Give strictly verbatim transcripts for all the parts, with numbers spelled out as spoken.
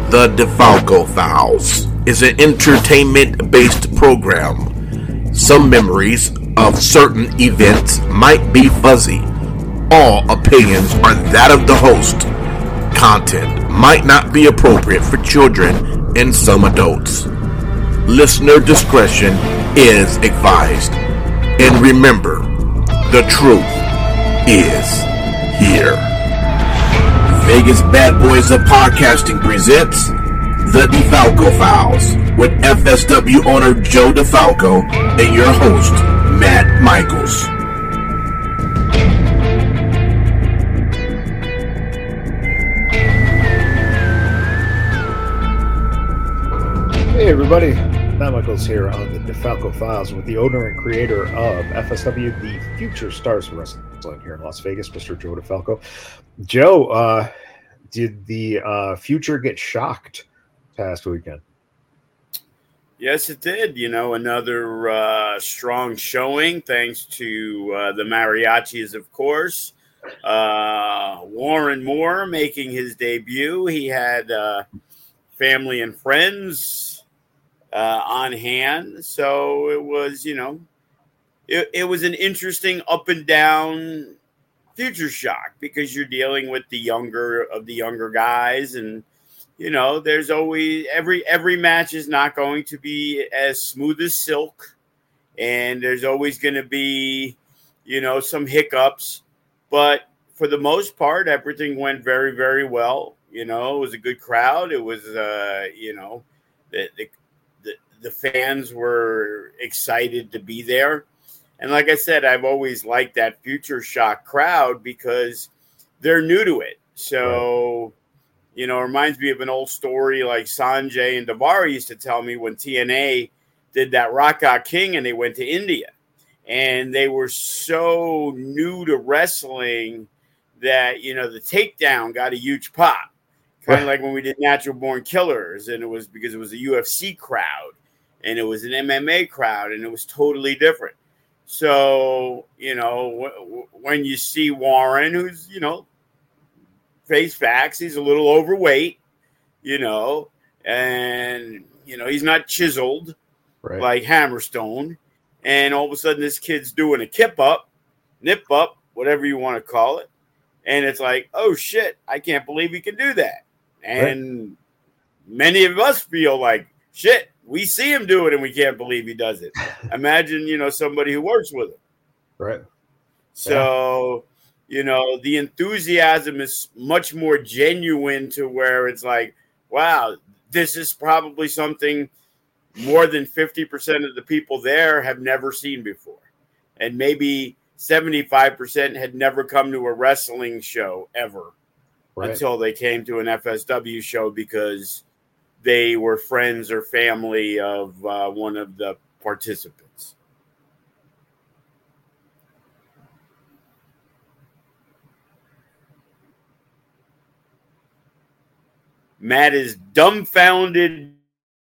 The DeFalco Files is an entertainment-based program. Some memories of certain events might be fuzzy. All opinions are that of the host. Content might not be appropriate for children and some adults. Listener discretion is advised. And remember, the truth is here. Vegas Bad Boys of Podcasting presents The DeFalco Files with F S W owner Joe DeFalco and your host, Matt Michaels. Hey everybody, Matt Michaels here on The DeFalco Files with the owner and creator of F S W, the Future Stars Wrestling here in Las Vegas, Mister Joe DeFalco. Joe, uh, did the uh, future get shocked past weekend? Yes, it did. You know, another uh, strong showing thanks to uh, the mariachis, of course. Uh, Warren Moore making his debut. He had uh, family and friends uh, on hand. So it was, you know, it, it was an interesting up and down future shock because you're dealing with the younger of the younger guys, and you know there's always every every match is not going to be as smooth as silk, and there's always going to be you know some hiccups, but for the most part everything went very very well. You know, it was a good crowd. It was uh you know the the the, the fans were excited to be there. And like I said, I've always liked that Future Shock crowd because they're new to it. So, right. you know, it reminds me of an old story like Sanjay and Davari used to tell me when T N A did that Rock God King and they went to India. And they were so new to wrestling that, you know, the takedown got a huge pop. Kind of right. like when we did Natural Born Killers. And it was because it was a U F C crowd and it was an M M A crowd and it was totally different. So, you know, w- when you see Warren, who's, you know, face facts, he's a little overweight, you know, and, you know, he's not chiseled right. like Hammerstone. And all of a sudden this kid's doing a kip up, nip up, whatever you want to call it. And it's like, oh, shit, I can't believe he can do that. And right. many of us feel like, shit, we see him do it and we can't believe he does it. Imagine, you know, somebody who works with him. Right. So, yeah. you know, the enthusiasm is much more genuine to where it's like, wow, this is probably something more than fifty percent of the people there have never seen before. And maybe seventy-five percent had never come to a wrestling show ever right. until they came to an F S W show because they were friends or family of uh, one of the participants. Matt is dumbfounded.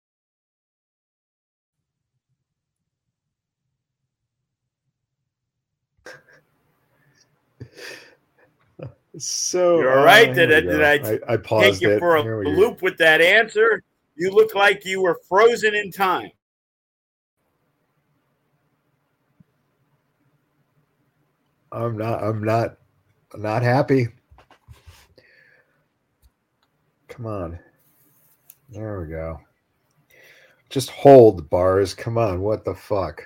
So you're all right. Uh, did, I, did I, I, I paused take you it. for a loop with that answer? You look like you were frozen in time. I'm not. I'm not. I'm not happy. Come on. There we go. Just hold, bars. Come on. What the fuck?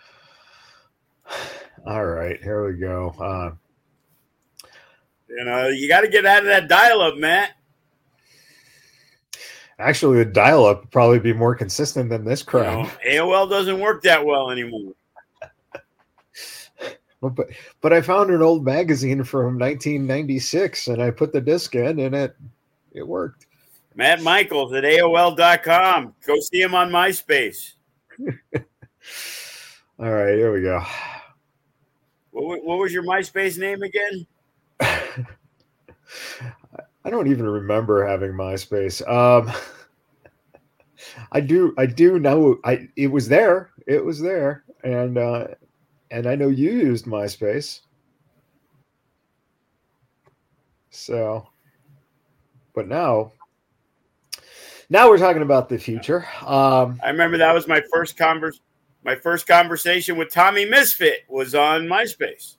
All right. Here we go. Uh, you know, you got to get out of that dial-up, Matt. Actually, the dial-up would probably be more consistent than this crap. You know, A O L doesn't work that well anymore. but but I found an old magazine from nineteen ninety-six, and I put the disc in, and it it worked. Matt Michaels at A O L dot com. Go see him on MySpace. All right, here we go. What, what was your MySpace name again? I don't even remember having MySpace. Um, I do. I do know. I it was there. It was there, and uh, and I know you used MySpace. So, but now now we're talking about the future. Um, I remember that was my first convers my first conversation with Tommy Misfit was on MySpace.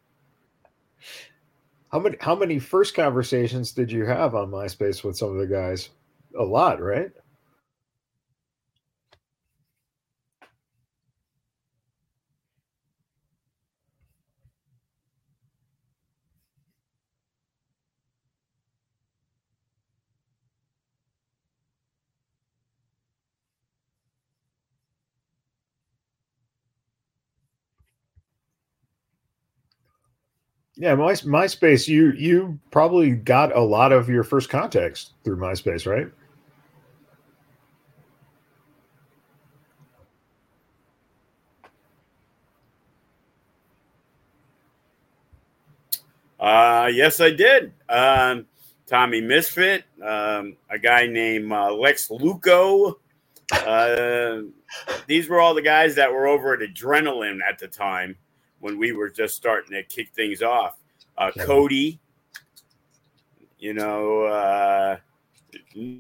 How many how many first conversations did you have on MySpace with some of the guys? A lot, right? Yeah, My, MySpace. You you probably got a lot of your first contacts through MySpace, right? Uh, yes, I did. Um, Tommy Misfit, um, a guy named uh, Lex Luco. Uh, these were all the guys that were over at Adrenaline at the time when we were just starting to kick things off. Uh, Cody, you know, uh, you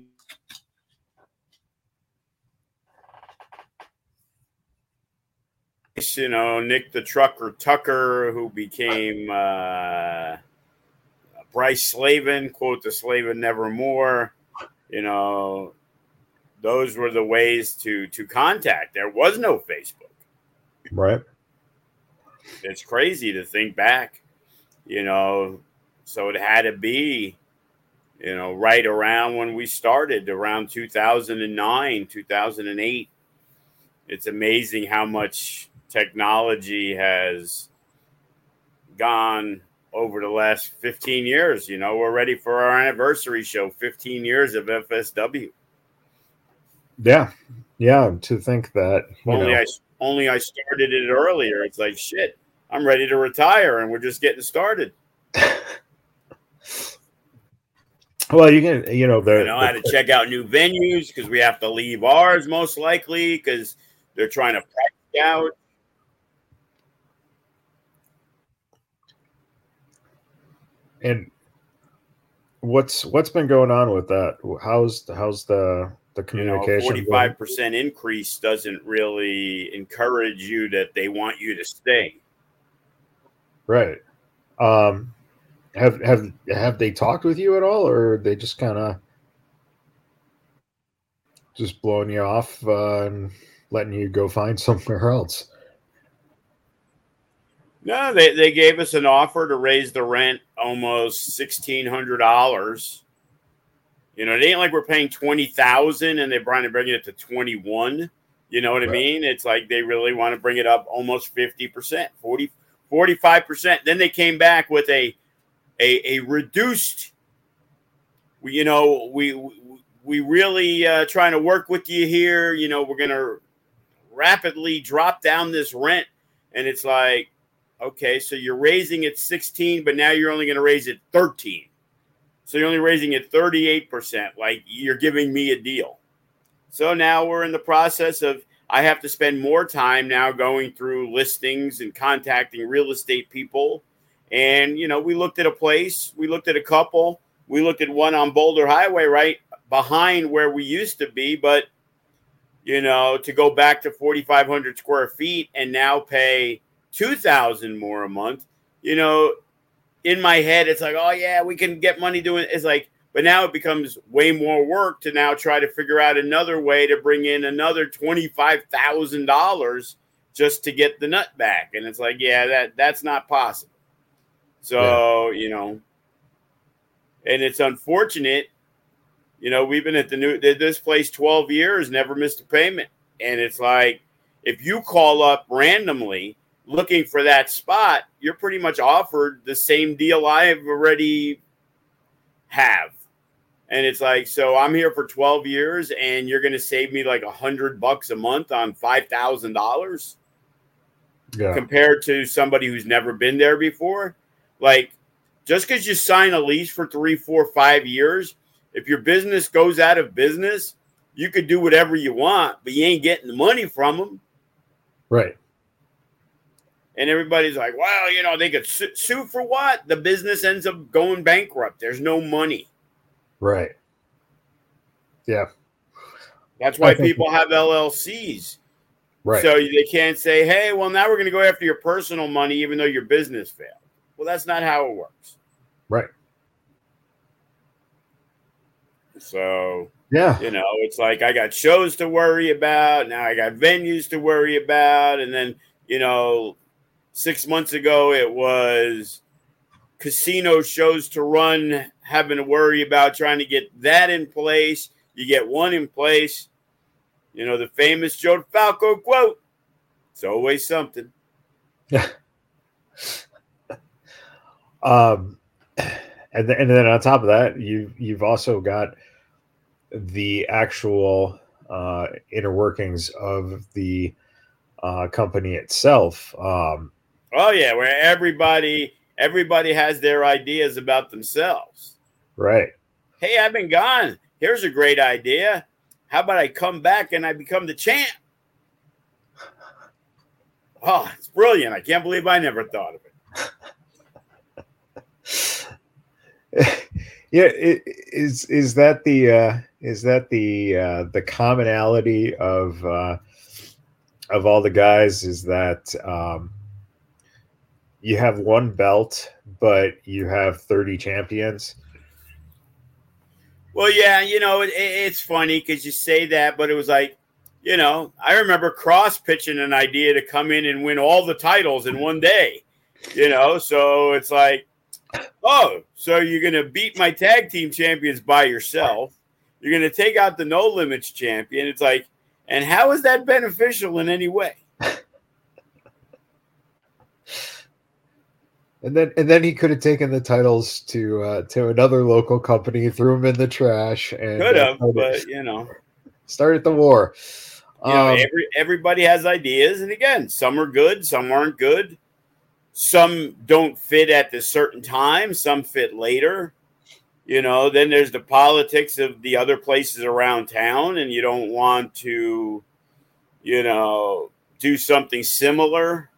know, Nick the Trucker Tucker, who became uh, Bryce Slavin, quote the Slavin nevermore. You know, those were the ways to to contact. There was no Facebook. Right. It's crazy to think back, you know, so it had to be, you know, right around when we started, around two thousand nine, two thousand eight. It's amazing how much technology has gone over the last fifteen years. You know, we're ready for our anniversary show, fifteen years of F S W. Yeah. Yeah. To think that, you Only know. I only I started it earlier. It's like, shit, I'm ready to retire and we're just getting started. Well, you can, you know, the, you know, I had to check out new venues because we have to leave ours most likely because they're trying to price out. And what's what's been going on with that? How's how's the the communication? forty-five percent you know, increase doesn't really encourage you that they want you to stay. Right. Um, have have have they talked with you at all, or are they just kind of just blowing you off uh, and letting you go find somewhere else? No, they, they gave us an offer to raise the rent almost sixteen hundred dollars. You know, it ain't like we're paying twenty thousand and they're trying to bring it to twenty-one. You know what right. I mean? It's like they really want to bring it up almost fifty percent, forty, forty-five percent. Then they came back with a a, a reduced, you know, we we really uh, trying to work with you here. You know, we're going to rapidly drop down this rent. And it's like, okay, so you're raising it sixteen, but now you're only going to raise it thirteen. So you're only raising it thirty-eight percent. Like, you're giving me a deal. So now we're in the process of, I have to spend more time now going through listings and contacting real estate people. And, you know, we looked at a place, we looked at a couple, we looked at one on Boulder Highway right behind where we used to be. But, you know, to go back to forty-five hundred square feet and now pay two thousand more a month, you know, in my head, it's like, oh, yeah, we can get money doing it. It's like, but now it becomes way more work to now try to figure out another way to bring in another twenty-five thousand dollars just to get the nut back. And it's like, yeah, that that's not possible. So, yeah. you know, and it's unfortunate, you know, we've been at the new, this place twelve years, never missed a payment. And it's like, if you call up randomly looking for that spot, you're pretty much offered the same deal I've already have. And it's like, so I'm here for twelve years and you're going to save me like a hundred bucks a month on five thousand dollars yeah. compared to somebody who's never been there before. Like, just because you sign a lease for three, four, five years, if your business goes out of business, you could do whatever you want, but you ain't getting the money from them. Right. And everybody's like, well, you know, they could su- sue for what? The business ends up going bankrupt. There's no money. Right. Yeah. That's why people have L L Cs. Right. So they can't say, hey, well, now we're going to go after your personal money, even though your business failed. Well, that's not how it works. Right. So, yeah, you know, it's like I got shows to worry about. Now I got venues to worry about. And then, you know, six months ago, it was casino shows to run, having to worry about trying to get that in place. You get one in place. You know, the famous Joe DeFalco quote, it's always something. Yeah. um, and, th- and then on top of that, you, you've also got the actual uh, inner workings of the uh, company itself. Um, oh, yeah, where everybody everybody has their ideas about themselves. Right. Hey, I've been gone. Here's a great idea. How about I come back and I become the champ? Oh, it's brilliant. I can't believe I never thought of it. yeah, it, is is that the uh, is that the uh, the commonality of uh, of all the guys is that um, you have one belt, but you have thirty champions? Well, yeah, you know, it, it's funny because you say that, but it was like, you know, I remember Cross pitching an idea to come in and win all the titles in one day, you know, so it's like, oh, so you're going to beat my tag team champions by yourself. You're going to take out the No Limits champion. It's like, and how is that beneficial in any way? And then, and then he could have taken the titles to uh, to another local company, threw them in the trash, and could have, uh, but you know, started the war. You know, um, every everybody has ideas, and again, some are good, some aren't good. Some don't fit at the certain time, some fit later. You know, then there's the politics of the other places around town, and you don't want to, you know, do something similar.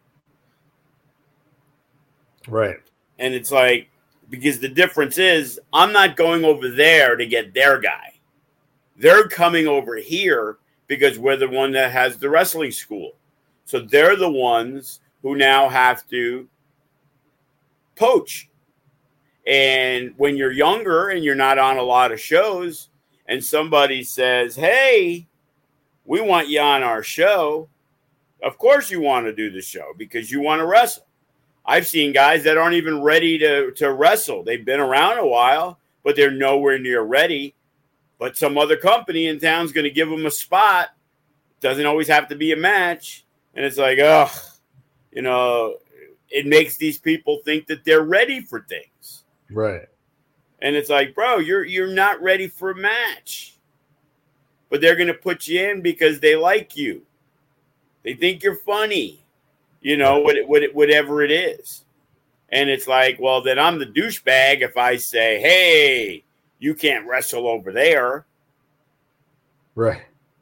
Right. And it's like, because the difference is I'm not going over there to get their guy. They're coming over here because we're the one that has the wrestling school. So they're the ones who now have to poach. And when you're younger and you're not on a lot of shows and somebody says, hey, we want you on our show, of course you want to do the show because you want to wrestle. I've seen guys that aren't even ready to, to wrestle. They've been around a while, but they're nowhere near ready. But some other company in town is going to give them a spot. Doesn't always have to be a match. And it's like, ugh, you know, it makes these people think that they're ready for things. Right. And it's like, bro, you're you're not ready for a match. But they're going to put you in because they like you. They think you're funny. You know, what, what, whatever it is. And it's like, well, then I'm the douchebag if I say, hey, you can't wrestle over there. Right.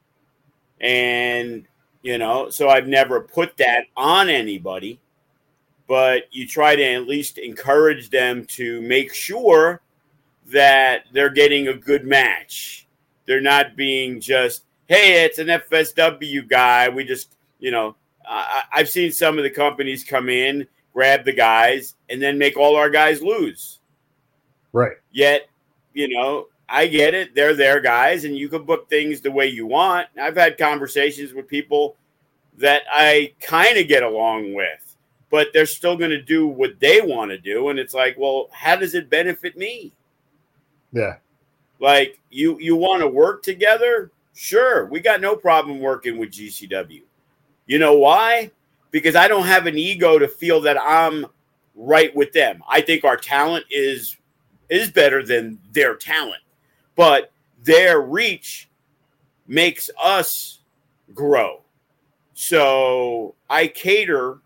And, you know, so I've never put that on anybody. But you try to at least encourage them to make sure that they're getting a good match. They're not being just, hey, it's an F S W guy. We just, you know, Uh, I've seen some of the companies come in, grab the guys, and then make all our guys lose. Right. Yet, you know, I get it. They're their guys, and you can book things the way you want. I've had conversations with people that I kind of get along with, but they're still going to do what they want to do. And it's like, well, how does it benefit me? Yeah. Like, you, you want to work together? Sure. We got no problem working with G C W. You know why? Because I don't have an ego to feel that I'm right with them. I think our talent is is better than their talent. But their reach makes us grow. So I cater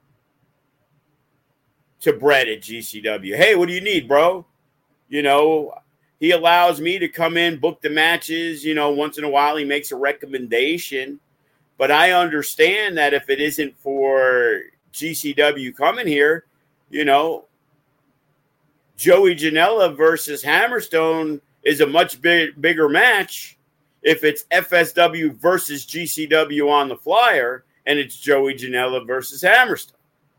to Brett at G C W. Hey, what do you need, bro? You know, he allows me to come in, book the matches. You know, once in a while he makes a recommendation. But I understand that if it isn't for G C W coming here, you know, Joey Janela versus Hammerstone is a much big, bigger match. if it's F S W versus G C W on the flyer and it's Joey Janela versus Hammerstone.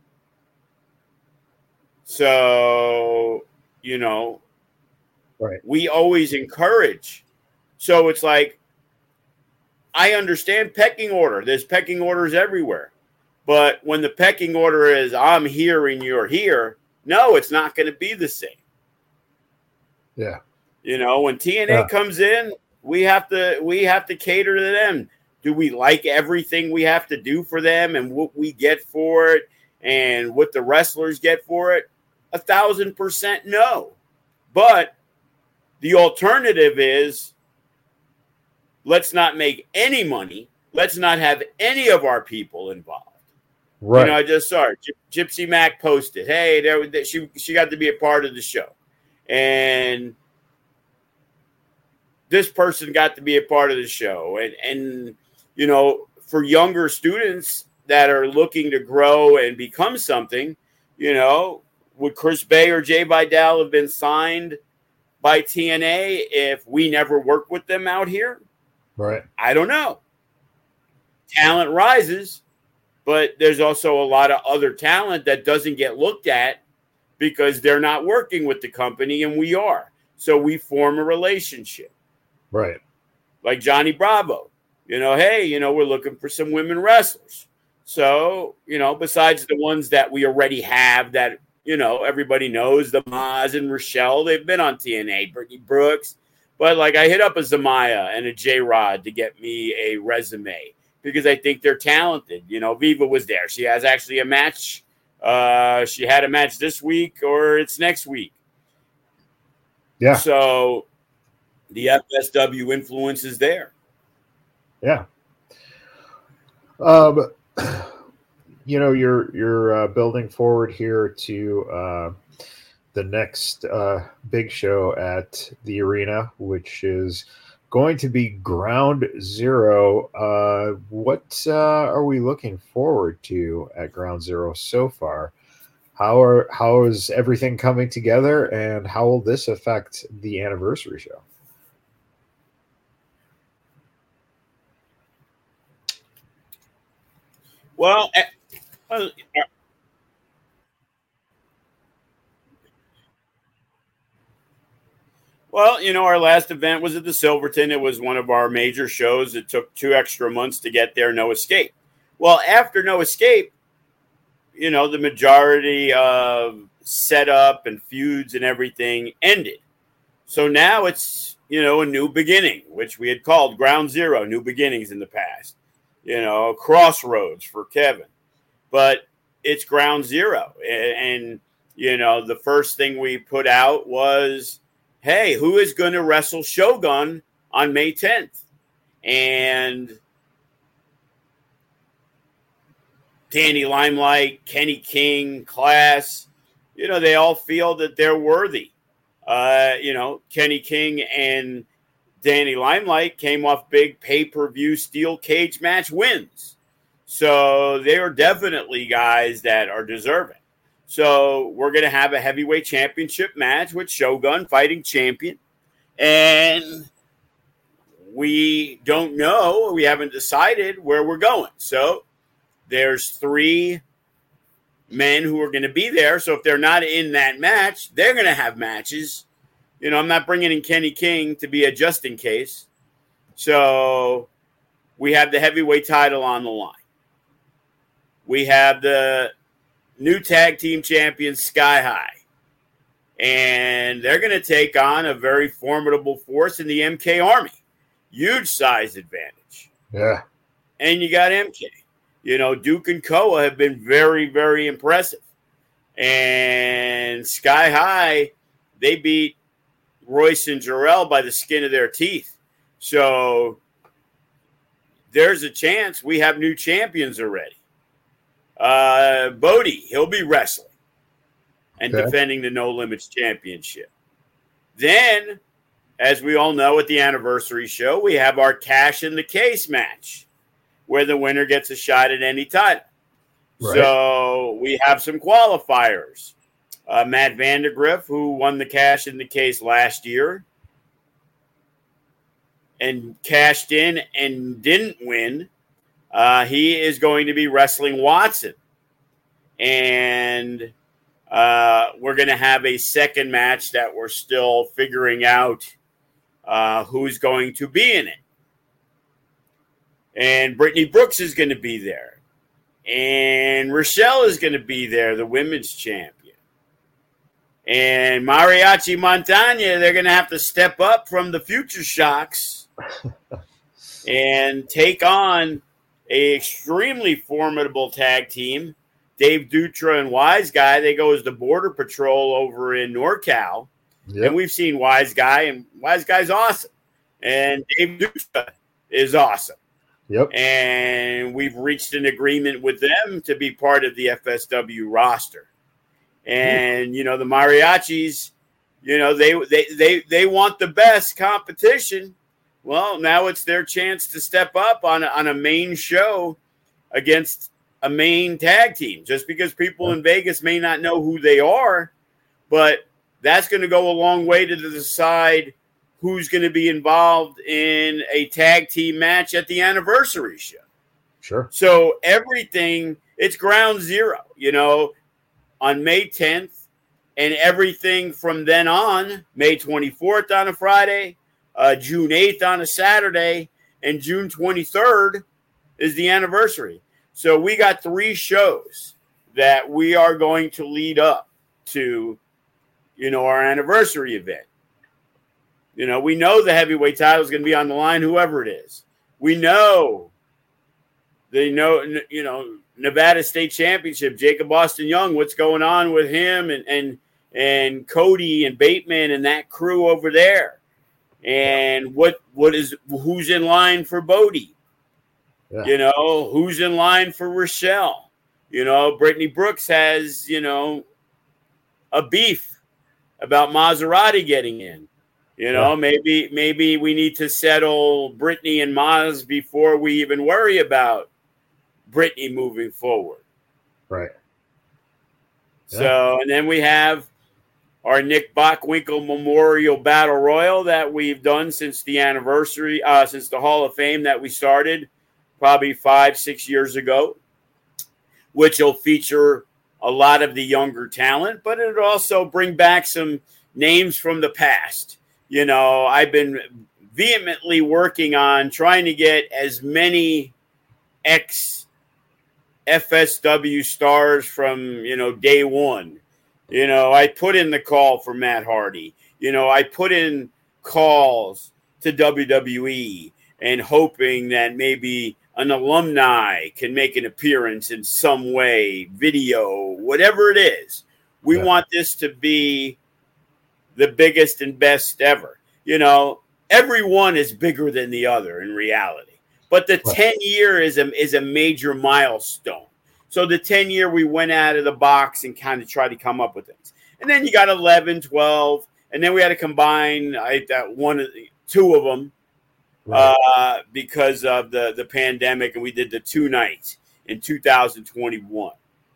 So, you know, right. we always encourage. So it's like, I understand pecking order. There's pecking orders everywhere. But when the pecking order is I'm here and you're here, no, it's not going to be the same. Yeah. You know, when T N A yeah. comes in, we have to we have to cater to them. Do we like everything we have to do for them and what we get for it and what the wrestlers get for it? A thousand percent no. But the alternative is let's not make any money. Let's not have any of our people involved. Right. You know, I just saw it. G- Gypsy Mac posted, hey, there, she, she got to be a part of the show. And this person got to be a part of the show. And, and, you know, for younger students that are looking to grow and become something, you know, would Chris Bay or Jay Vidal have been signed by T N A if we never worked with them out here? Right. I don't know. Talent rises, but there's also a lot of other talent that doesn't get looked at because they're not working with the company and we are. So we form a relationship. Right. Like Johnny Bravo. You know, hey, you know, we're looking for some women wrestlers. So, you know, besides the ones that we already have that, you know, everybody knows, the Maz and Rochelle, they've been on T N A, Brittany Brooks. But, like, I hit up a Zamaya and a J-Rod to get me a resume because I think they're talented. You know, Viva was there. She has actually a match. Uh, she had a match this week or it's next week. Yeah. So the F S W influence is there. Yeah. Um, you know, you're you're uh, building forward here to uh, the next uh, big show at the arena, which is going to be Ground Zero. Uh, what uh, are we looking forward to at Ground Zero so far? How are how is everything coming together, and how will this affect the anniversary show? Well, uh, well, you know, our last event was at the Silverton. It was one of our major shows. It took two extra months to get there. No Escape. Well, after No Escape, you know, the majority of setup and feuds and everything ended. So now it's, you know, a new beginning, which we had called Ground Zero, new beginnings in the past. You know, Crossroads for Kevin. But it's Ground Zero. And, and, you know, the first thing we put out was, hey, who is going to wrestle Shogun on May tenth? And Danny Limelight, Kenny King, Class, you know, they all feel that they're worthy. Uh, you know, Kenny King and Danny Limelight came off big pay-per-view steel cage match wins. So they are definitely guys that are deserving. So we're going to have a heavyweight championship match with Shogun fighting champion. And we don't know, we haven't decided where we're going. So there's three men who are going to be there. So if they're not in that match, they're going to have matches. You know, I'm not bringing in Kenny King to be a just in case. So we have the heavyweight title on the line. We have the new tag team champion Sky High. And they're going to take on a very formidable force in the M K Army. Huge size advantage. Yeah. And you got M K. You know, Duke and Koa have been very, very impressive. And Sky High, they beat Royce and Jarrell by the skin of their teeth. So there's a chance we have new champions already. Uh, Bodie, he'll be wrestling and okay. defending the No Limits Championship. Then, as we all know at the anniversary show, we have our Cash in the Case match where the winner gets a shot at any title. Right. So we have some qualifiers. Uh, Matt Vandergriff, who won the Cash in the Case last year, and cashed in and didn't win, uh, he is going to be wrestling Watson. And uh, we're going to have a second match that we're still figuring out uh, who's going to be in it. And Brittany Brooks is going to be there. And Rochelle is going to be there, the women's champion. And Mariachi Montaña, they're going to have to step up from the Future Shocks and take on a extremely formidable tag team. Dave Dutra and Wise Guy, they go as the Border Patrol over in NorCal. Yep. And we've seen Wise Guy, and Wise Guy's awesome. And Dave Dutra is awesome. Yep. And we've reached an agreement with them to be part of the F S W roster. And, you know, the Mariachis, you know, they, they, they, they want the best competition. Well, now it's their chance to step up on a, on a main show against a main tag team. Just because people in Vegas may not know who they are, but that's going to go a long way to decide who's going to be involved in a tag team match at the anniversary show. Sure. So everything, it's ground zero, you know, on May tenth, and everything from then on, May twenty-fourth on a Friday, uh, June eighth on a Saturday, and June twenty-third is the anniversary. So we got three shows that we are going to lead up to, you know, our anniversary event. You know, we know the heavyweight title is going to be on the line, whoever it is. We know, they know, you know, Nevada State Championship, Jacob Austin Young, what's going on with him and and and Cody and Bateman and that crew over there, and what what is who's in line for Bodie, yeah. You know, who's in line for Rochelle. You know, Brittany Brooks has, you know, a beef about Maserati getting in. You know, yeah. maybe maybe we need to settle Brittany and Maz before we even worry about Brittany moving forward. Right. Yeah. So, and then we have our Nick Bockwinkel Memorial Battle Royal that we've done since the anniversary, uh, since the Hall of Fame that we started probably five, six years ago, which will feature a lot of the younger talent, but it'll also bring back some names from the past. You know, I've been vehemently working on trying to get as many ex F S W stars from, you know, day one. You know, I put in the call for Matt Hardy. You know, I put in calls to W W E and hoping that maybe an alumni can make an appearance in some way, video, whatever it is. We yeah. want this to be the biggest and best ever. You know, everyone is bigger than the other in reality. But the right. ten year is a is a major milestone. So the ten year we went out of the box and kind of tried to come up with things. And then you got eleven, twelve, and then we had to combine I, that one, two of them right. uh, because of the, the pandemic, and we did the two nights in two thousand twenty-one.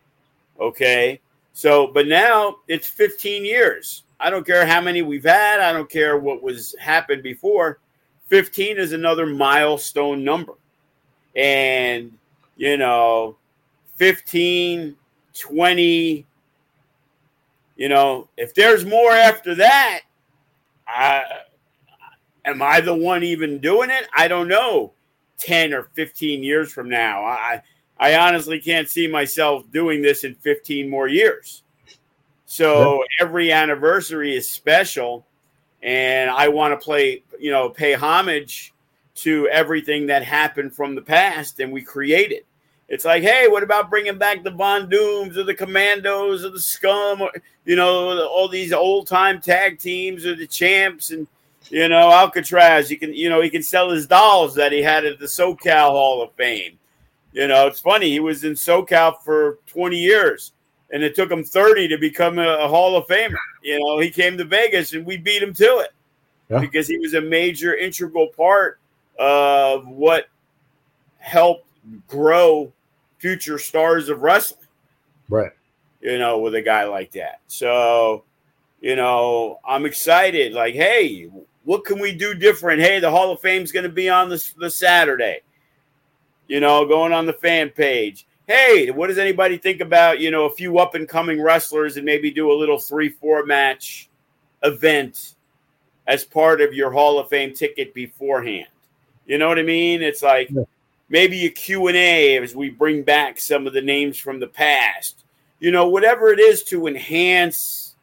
Okay, so but now it's fifteen years. I don't care how many we've had. I don't care what was happened before. fifteen is another milestone number. And, you know, fifteen, twenty, you know, if there's more after that, I, am I the one even doing it? I don't know. ten or fifteen years from now. I, I honestly can't see myself doing this in fifteen more years. So yep. every anniversary is special. And I want to play, you know, pay homage to everything that happened from the past and we created. It's like, hey, what about bringing back the Von Dooms or the Commandos or the Scum or, you know, all these old time tag teams or the Champs and, you know, Alcatraz. You can, you know, he can sell his dolls that he had at the SoCal Hall of Fame. You know, it's funny. He was in SoCal for twenty years. And it took him thirty to become a, a Hall of Famer. You know, he came to Vegas and we beat him to it yeah. because he was a major integral part of what helped grow future stars of wrestling. Right. You know, with a guy like that. So, you know, I'm excited. Like, hey, what can we do different? Hey, the Hall of Fame's going to be on this the Saturday. You know, going on the fan page. Hey, what does anybody think about, you know, a few up-and-coming wrestlers and maybe do a little three four match event as part of your Hall of Fame ticket beforehand? You know what I mean? It's like yeah. maybe a Q and A as we bring back some of the names from the past. You know, whatever it is to enhance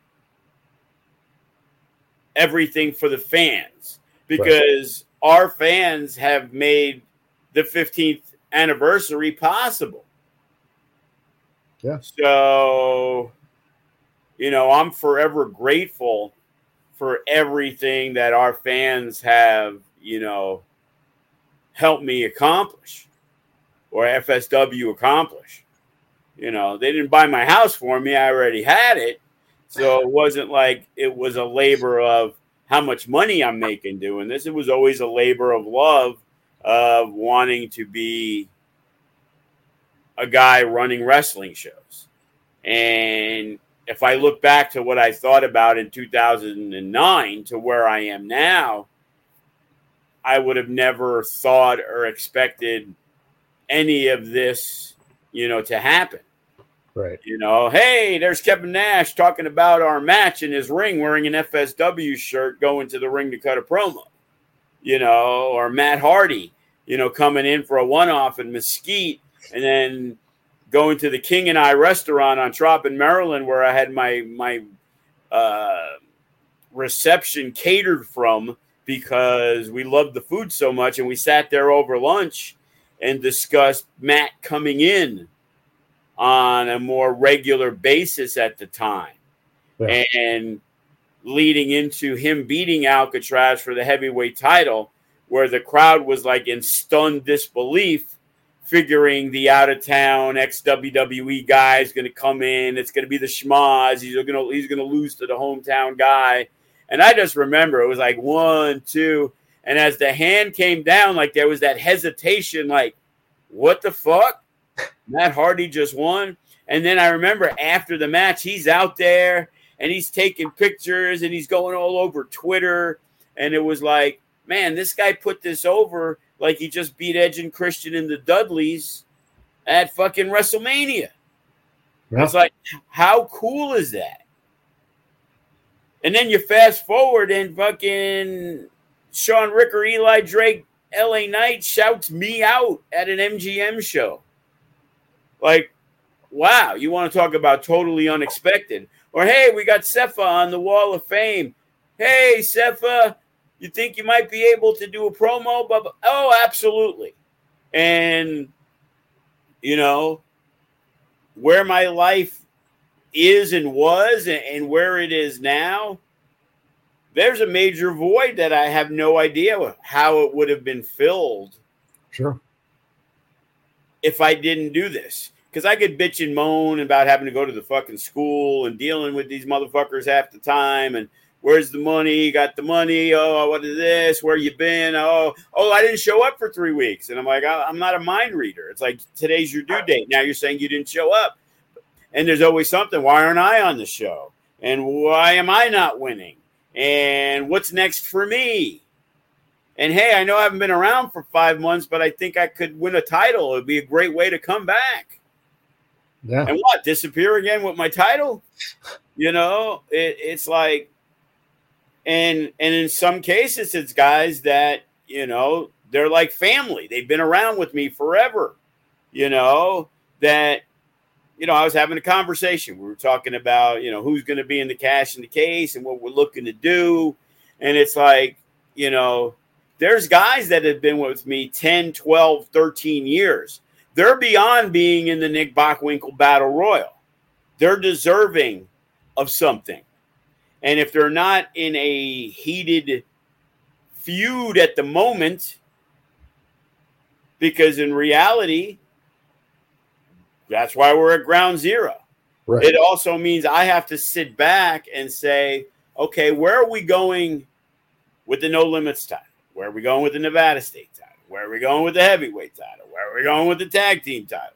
everything for the fans. Because right. our fans have made the fifteenth anniversary possible. Yeah. So, you know, I'm forever grateful for everything that our fans have, you know, helped me accomplish or F S W accomplish. You know, they didn't buy my house for me. I already had it. So it wasn't like it was a labor of how much money I'm making doing this. It was always a labor of love of wanting to be a guy running wrestling shows. And if I look back to what I thought about in two thousand nine to where I am now, I would have never thought or expected any of this, you know, to happen. Right. You know, hey, there's Kevin Nash talking about our match in his ring wearing an F S W shirt going to the ring to cut a promo. You know, or Matt Hardy, you know, coming in for a one-off in Mesquite and then going to the King and I restaurant on Trop in Maryland where I had my my uh, reception catered from because we loved the food so much. And we sat there over lunch and discussed Matt coming in on a more regular basis at the time. Yeah. And leading into him beating Alcatraz for the heavyweight title, where the crowd was like in stunned disbelief, figuring the out-of-town ex-W W E guy is going to come in. It's going to be the schmaz. He's going to he's going to lose to the hometown guy. And I just remember it was like one, two. And as the hand came down, like there was that hesitation, like, what the fuck? Matt Hardy just won. And then I remember after the match, he's out there and he's taking pictures and he's going all over Twitter. And it was like, man, this guy put this over like he just beat Edge and Christian in the Dudleys at fucking WrestleMania. Yeah. It's like, how cool is that? And then you fast forward and fucking Sean Ricker, Eli Drake, L A Knight shouts me out at an M G M show. Like, wow, you want to talk about totally unexpected. Or, hey, we got Sepha on the Wall of Fame. Hey, Sepha, you think you might be able to do a promo? But oh, absolutely. And, you know, where my life is and was and, and where it is now, there's a major void that I have no idea how it would have been filled. Sure. If I didn't do this. Because I could bitch and moan about having to go to the fucking school and dealing with these motherfuckers half the time. And where's the money? You got the money. Oh, what is this? Where you been? Oh, oh, I didn't show up for three weeks. And I'm like, I'm not a mind reader. It's like, today's your due date. Now you're saying you didn't show up. And there's always something. Why aren't I on the show? And why am I not winning? And what's next for me? And hey, I know I haven't been around for five months, but I think I could win a title. It would be a great way to come back. Yeah. And what? Disappear again with my title? You know, it, it's like, and and in some cases, it's guys that, you know, they're like family. They've been around with me forever. You know, that, you know, I was having a conversation. We were talking about, you know, who's going to be in the cash in the case and what we're looking to do. And it's like, you know, there's guys that have been with me ten, twelve, thirteen years. They're beyond being in the Nick Bockwinkel Battle Royal. They're deserving of something. And if they're not in a heated feud at the moment, because in reality, that's why we're at ground zero. Right. It also means I have to sit back and say, okay, where are we going with the No Limits title? Where are we going with the Nevada State title? Where are we going with the heavyweight title? Where are we going with the tag team titles?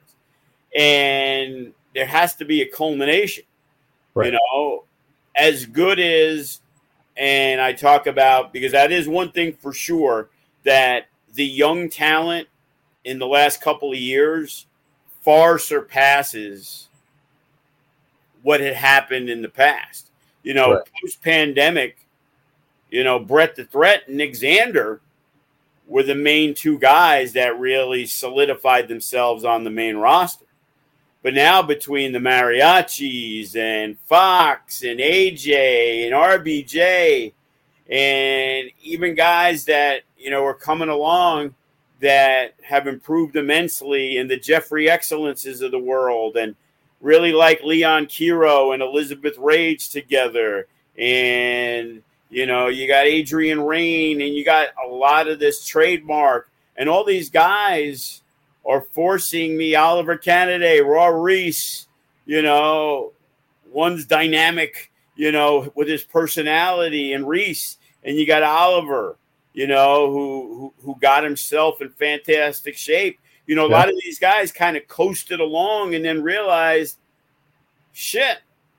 And there has to be a culmination. Right. You know, as good as and I talk about, because that is one thing for sure, that the young talent in the last couple of years far surpasses what had happened in the past. You know, right. Post-pandemic, you know, Brett the Threat and Nick Xander were the main two guys that really solidified themselves on the main roster. But now between the Mariachis and Fox and A J and R B J and even guys that, you know, are coming along that have improved immensely, and the Jeffrey Excellences of the world, and really like Leon Kiro and Elizabeth Rage together. And, you know, you got Adrian Rain, and you got a lot of this trademark, and all these guys are forcing me, Oliver Canada, Raw Reese, you know, one's dynamic, you know, with his personality, and Reese, and you got Oliver, you know, who, who, who got himself in fantastic shape. You know, a yeah. lot of these guys kind of coasted along and then realized, shit,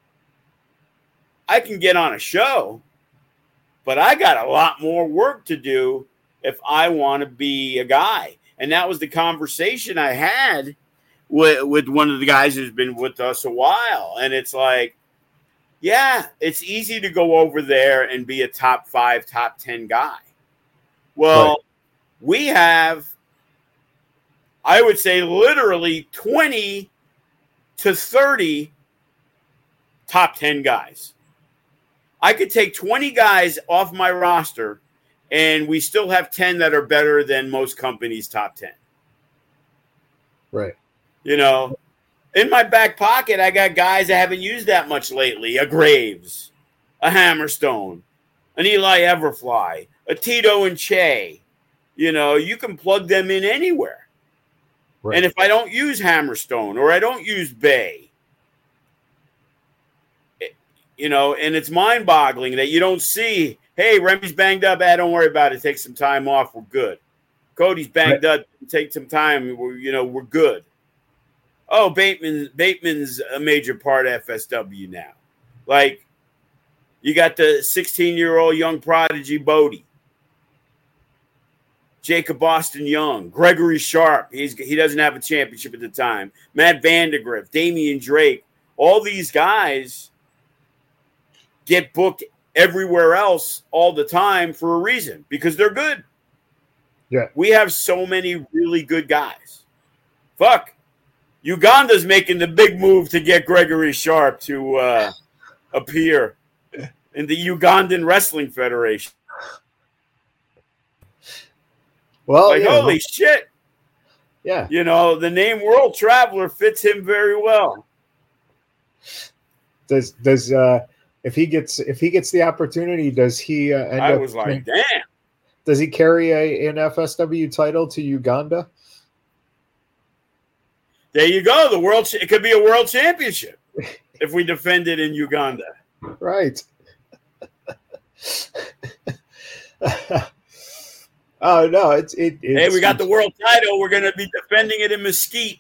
I can get on a show, but I got a lot more work to do if I want to be a guy. And that was the conversation I had with, with one of the guys who's been with us a while. And it's like, yeah, it's easy to go over there and be a top five, top ten guy. Well, right. we have, I would say, literally twenty to thirty top ten guys. I could take twenty guys off my roster, and we still have ten that are better than most companies' top ten. Right. You know, in my back pocket, I got guys I haven't used that much lately. A Graves, a Hammerstone, an Eli Everfly, a Tito and Che. You know, you can plug them in anywhere. Right. And if I don't use Hammerstone or I don't use Bay, it, you know, and it's mind-boggling that you don't see, hey, Remy's banged up. Ah, don't worry about it. Take some time off. We're good. Cody's banged right. up. Take some time. We're, you know, we're good. Oh, Bateman, Bateman's a major part of F S W now. Like, you got the sixteen-year-old young prodigy Bodie, Jacob Austin Young, Gregory Sharp. He's he doesn't have a championship at the time. Matt Vandegrift, Damian Drake. All these guys get booked everywhere else all the time for a reason, because they're good. Yeah, we have so many really good guys. Fuck. Uganda's making the big move to get Gregory Sharp to uh, appear in the Ugandan Wrestling Federation. Well, like, yeah, holy well, shit. Yeah. You know, the name World Traveler fits him very well. Does, does, uh, if he gets, if he gets the opportunity, does he, uh, end I up was like, damn. Does he carry a, an F S W title to Uganda? There you go. The world, it could be a world championship if we defend it in Uganda. Right. Oh no, it's it. It's, hey, we got the world title. We're going to be defending it in Mesquite.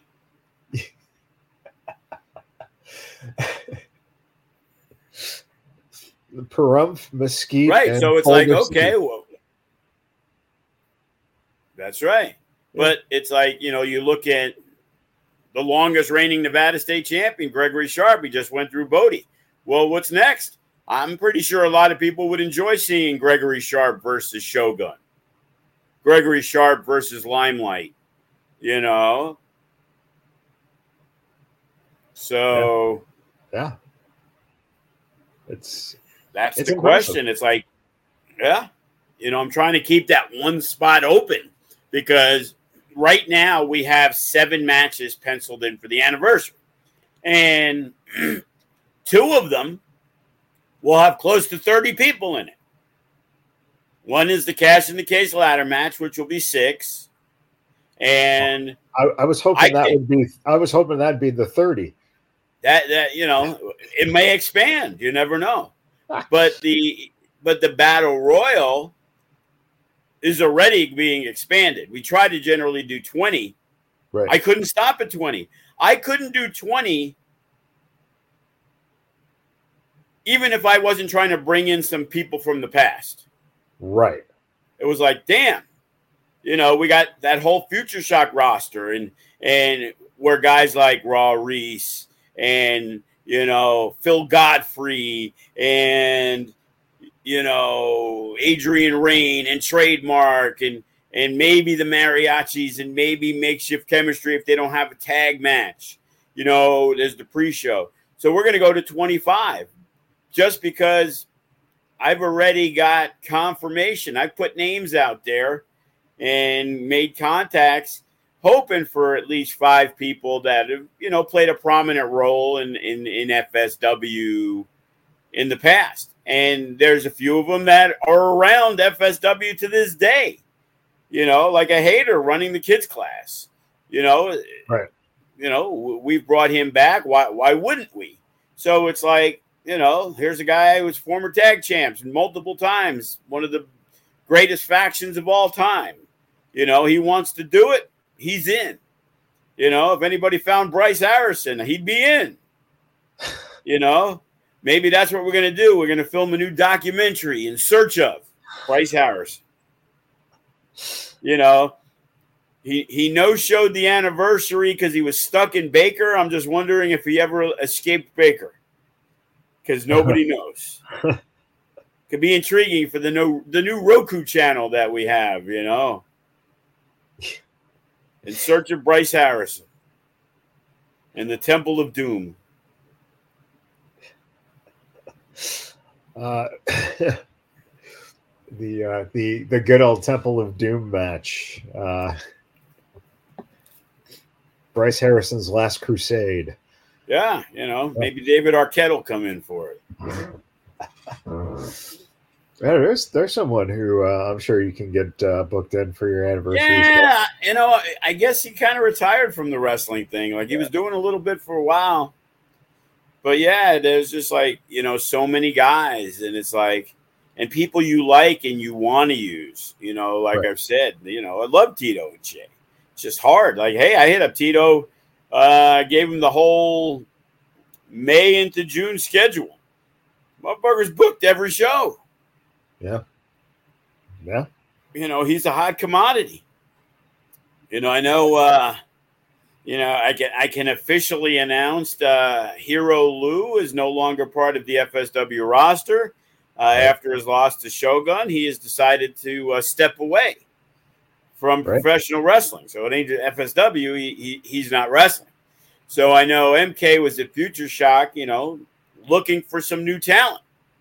Pahrump, Mesquite, right? So it's like, okay, well, that's right. But it's like, you know, you look at the longest reigning Nevada State champion, Gregory Sharp. He just went through Bodie. Well, what's next? I'm pretty sure a lot of people would enjoy seeing Gregory Sharp versus Shogun. Gregory Sharp versus Limelight, you know? So. Yeah. yeah. It's. That's it's the impressive. question. It's like, yeah, you know, I'm trying to keep that one spot open because right now we have seven matches penciled in for the anniversary. And two of them will have close to thirty people in it. One is the Cash in the Case ladder match, which will be six. And I, I was hoping I that think, would be, I was hoping that'd be the thirty. That, that, you know, it may expand. You never know. But the, but the Battle Royal is already being expanded. We try to generally do twenty. Right. I couldn't stop at twenty. I couldn't do twenty even if I wasn't trying to bring in some people from the past. Right. It was like, damn, you know, we got that whole Future Shock roster, and and where guys like Raw Reese and, you know, Phil Godfrey and, you know, Adrian Rain and Trademark and and maybe the Mariachis and maybe Makeshift Chemistry if they don't have a tag match. You know, there's the pre-show. So we're going to go to twenty-five just because I've already got confirmation. I've put names out there and made contacts hoping for at least five people that have, you know, played a prominent role in, in, in F S W in the past. And there's a few of them that are around F S W to this day, you know, like a Hater running the kids class, you know, right. You know, we've brought him back. Why, why wouldn't we? So it's like, you know, here's a guy who was former tag champs multiple times, one of the greatest factions of all time. You know, he wants to do it. He's in. You know, if anybody found Bryce Harrison, he'd be in. You know, maybe that's what we're going to do. We're going to film a new documentary in search of Bryce Harrison. You know, he he no-showed the anniversary because he was stuck in Baker. I'm just wondering if he ever escaped Baker because nobody knows. Could be intriguing for the no the new Roku channel that we have, you know. In search of Bryce Harrison and the Temple of Doom. Uh, the uh, the the good old Temple of Doom match. Uh, Bryce Harrison's Last Crusade. Yeah, you know, maybe David Arquette will come in for it. Yeah, there's there's someone who uh, I'm sure you can get uh, booked in for your anniversary. Yeah, stuff. You know, I guess he kind of retired from the wrestling thing. Like he was doing a little bit for a while. But yeah, there's just like, you know, so many guys, and it's like, and people you like and you want to use, you know, like right. I've said, you know, I love Tito and Shay. It's just hard. Like, hey, I hit up Tito, uh, gave him the whole May into June schedule. Motherfucker's booked every show. Yeah. Yeah. You know, he's a hot commodity. You know, I know, uh, you know, I can I can officially announce uh, Hero Lou is no longer part of the F S W roster. Uh, right. After his loss to Shogun, he has decided to uh, step away from right. professional wrestling. So it ain't F S W. He, he he's not wrestling. So I know M K was at Future Shock, you know, looking for some new talent.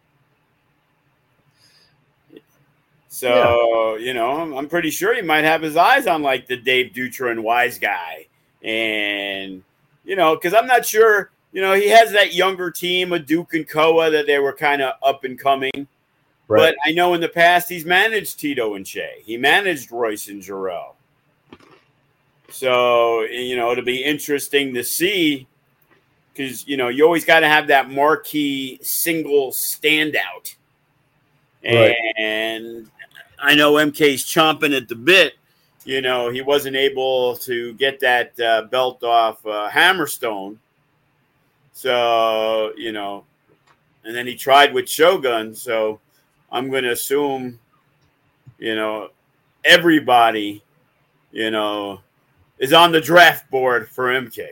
So, yeah. you know, I'm, I'm pretty sure he might have his eyes on like the Dave Dutra and Wise guy. And, you know, because I'm not sure, you know, he has that younger team of Duke and Koa that they were kind of up and coming. Right. But I know in the past he's managed Tito and Shay. He managed Royce and Jarrell. So, you know, it'll be interesting to see because, you know, you always got to have that marquee single standout. Right. And I know M K's chomping at the bit. You know, he wasn't able to get that uh, belt off uh, Hammerstone. So, you know, and then he tried with Shogun. So I'm going to assume, you know, everybody, you know, is on the draft board for M K.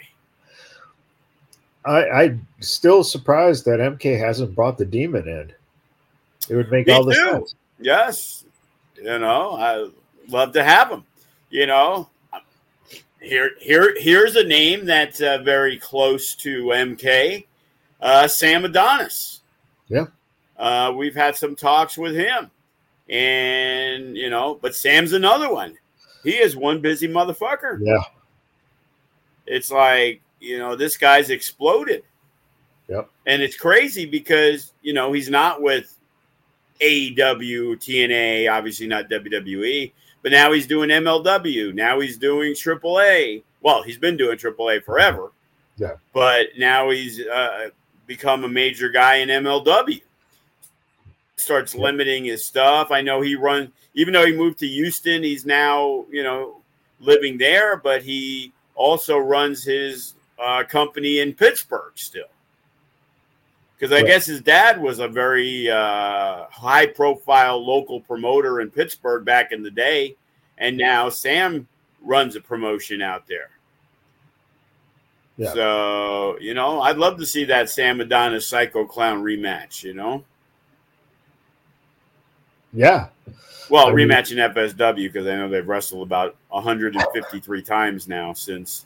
I, I'm still surprised that M K hasn't brought the Demon in. It would make Me all the too. sense. Yes. You know, I love to have him. You know, here, here, here's a name that's uh, very close to M K, uh, Sam Adonis. Yeah, uh, we've had some talks with him, and you know, but Sam's another one. He is one busy motherfucker. Yeah, it's like you know, this guy's exploded. Yep, and it's crazy because you know he's not with A E W, T N A, obviously not W W E. But now he's doing M L W. Now he's doing triple A. Well, he's been doing triple A forever. Yeah. But now he's uh, become a major guy in M L W. Starts yeah. limiting his stuff. I know he runs, even though he moved to Houston, he's now, you know, living there. But he also runs his uh, company in Pittsburgh still. Because I right. guess his dad was a very uh, high-profile local promoter in Pittsburgh back in the day, and now Sam runs a promotion out there. Yeah. So, you know, I'd love to see that Sam Adonis Psycho Clown rematch, you know? Yeah. Well, I mean, rematch in F S W, because I know they've wrestled about one hundred fifty-three times now since.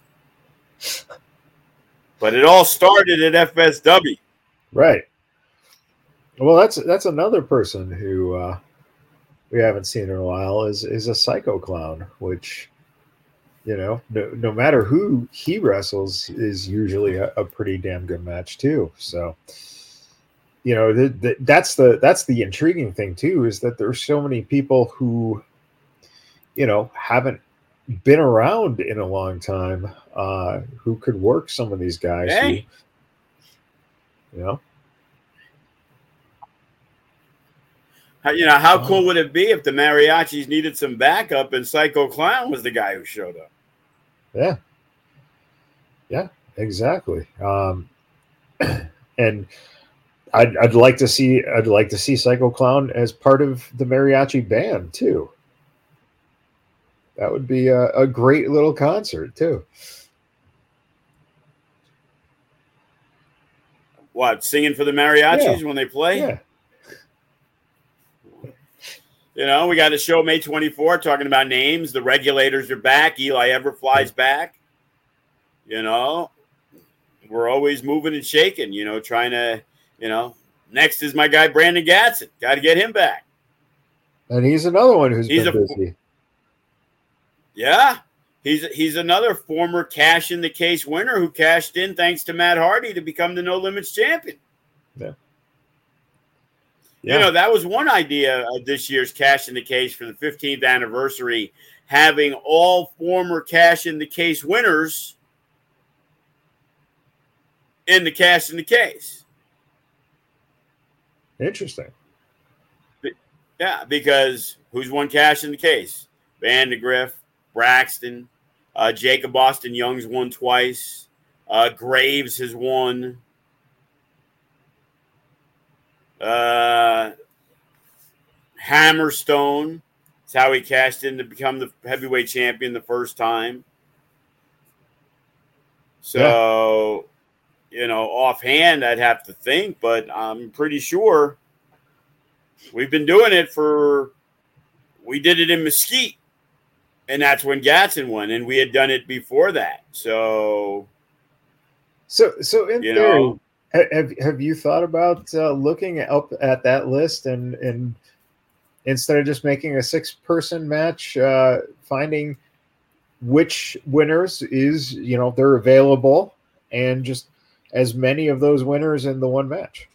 But it all started at F S W. Right. Well, that's that's another person who uh, we haven't seen in a while is is a Psycho Clown, which, you know, no, no matter who he wrestles is usually a, a pretty damn good match too. So, you know, the, the, that's the that's the intriguing thing too, is that there's so many people who, you know, haven't been around in a long time, uh, who could work some of these guys. Hey. Who, you know. You know, how cool would it be if the Mariachis needed some backup and Psycho Clown was the guy who showed up? Yeah. Yeah, exactly. Um, and I'd, I'd like to see I'd like to see Psycho Clown as part of the Mariachi band too. That would be a, a great little concert too. What, singing for the Mariachis yeah. when they play? Yeah. You know, we got a show May twenty-fourth talking about names. The Regulators are back. Eli Everfly's back. You know, we're always moving and shaking, you know, trying to, you know, next is my guy, Brandon Gatson. Got to get him back. And he's another one who's he's been a, busy. Yeah. He's, he's another former Cash in the Case winner who cashed in thanks to Matt Hardy to become the No Limits champion. Yeah. Yeah. You know, that was one idea of this year's Cash in the Case for the fifteenth anniversary, having all former Cash in the Case winners in the Cash in the Case. Interesting. Yeah, because who's won Cash in the Case? Vandegrift, Braxton, uh, Jacob Austin Young's won twice. Uh, Graves has won. Uh, Hammerstone. That's how he cashed in to become the heavyweight champion the first time. So, yeah. you know, offhand, I'd have to think, but I'm pretty sure we've been doing it for, we did it in Mesquite, and that's when Gatson won, and we had done it before that. So, so, so in you theory, know, Have Have you thought about uh, looking up at that list and and instead of just making a six person match, uh, finding which winners is you know they're available and just as many of those winners in the one match?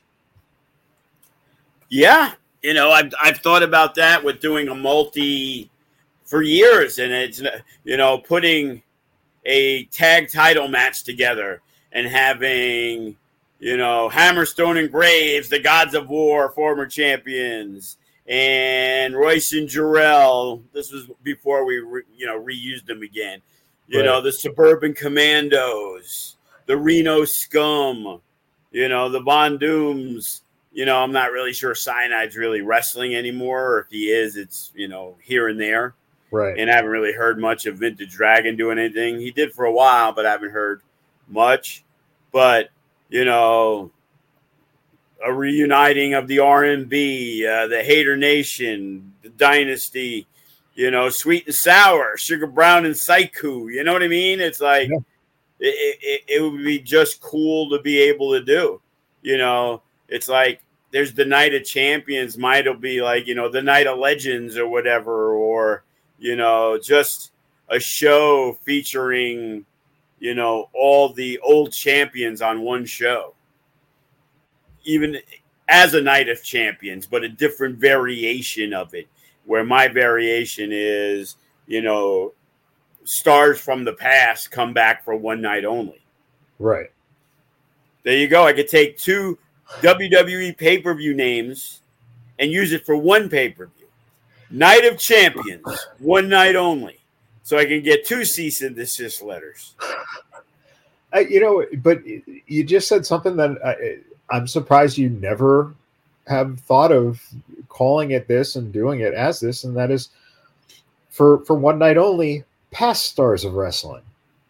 Yeah, you know I've I've thought about that with doing a multi for years, and it's you know putting a tag title match together and having. You know, Hammerstone and Graves, the Gods of War, former champions, and Royce and Jarrell. This was before we, re, you know, reused them again. You right. know, the Suburban Commandos, the Reno Scum, you know, the Von Dooms. You know, I'm not really sure Cyanide's really wrestling anymore, or if he is, it's, you know, here and there. Right. And I haven't really heard much of Vintage Dragon doing anything. He did for a while, but I haven't heard much. But you know, a reuniting of the R and B, uh, the Hater Nation, the Dynasty, you know, Sweet and Sour, Sugar Brown and Saiku. You know what I mean? It's like yeah. it, it, it would be just cool to be able to do. You know, it's like there's the Night of Champions. Might be like, you know, the Night of Legends or whatever, or, you know, just a show featuring – you know, all the old champions on one show, even as a Night of Champions, but a different variation of it, where my variation is, you know, stars from the past come back for one night only. Right. There you go. I could take two W W E pay-per-view names and use it for one pay-per-view. Night of Champions, one night only. So I can get two cease and desist letters. I, you know, but you just said something that I'm surprised you never have thought of calling it this and doing it as this, and that is for for one night only, past stars of wrestling.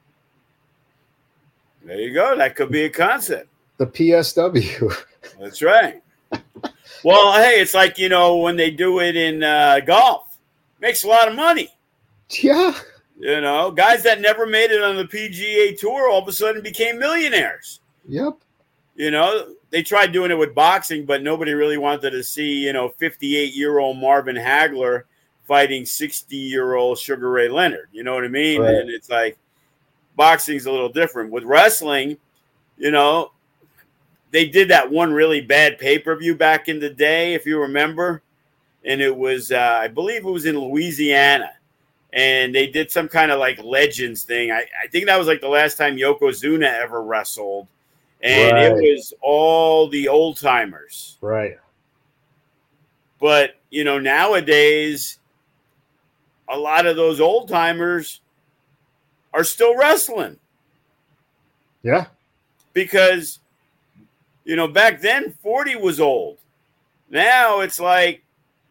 There you go. That could be a concept. The P S W. That's right. Well, hey, it's like, you know, when they do it in uh, golf, makes a lot of money. Yeah. You know, guys that never made it on the P G A Tour all of a sudden became millionaires. Yep. You know, they tried doing it with boxing, but nobody really wanted to see, you know, fifty-eight-year-old Marvin Hagler fighting sixty-year-old Sugar Ray Leonard. You know what I mean? Right. And it's like boxing's a little different. With wrestling, you know, they did that one really bad pay-per-view back in the day, if you remember. And it was, uh, I believe it was in Louisiana. And they did some kind of like Legends thing. I, I think that was like the last time Yokozuna ever wrestled. And Right. it was all the old timers. Right. But, you know, nowadays, a lot of those old timers are still wrestling. Yeah. Because, you know, back then, forty was old. Now it's like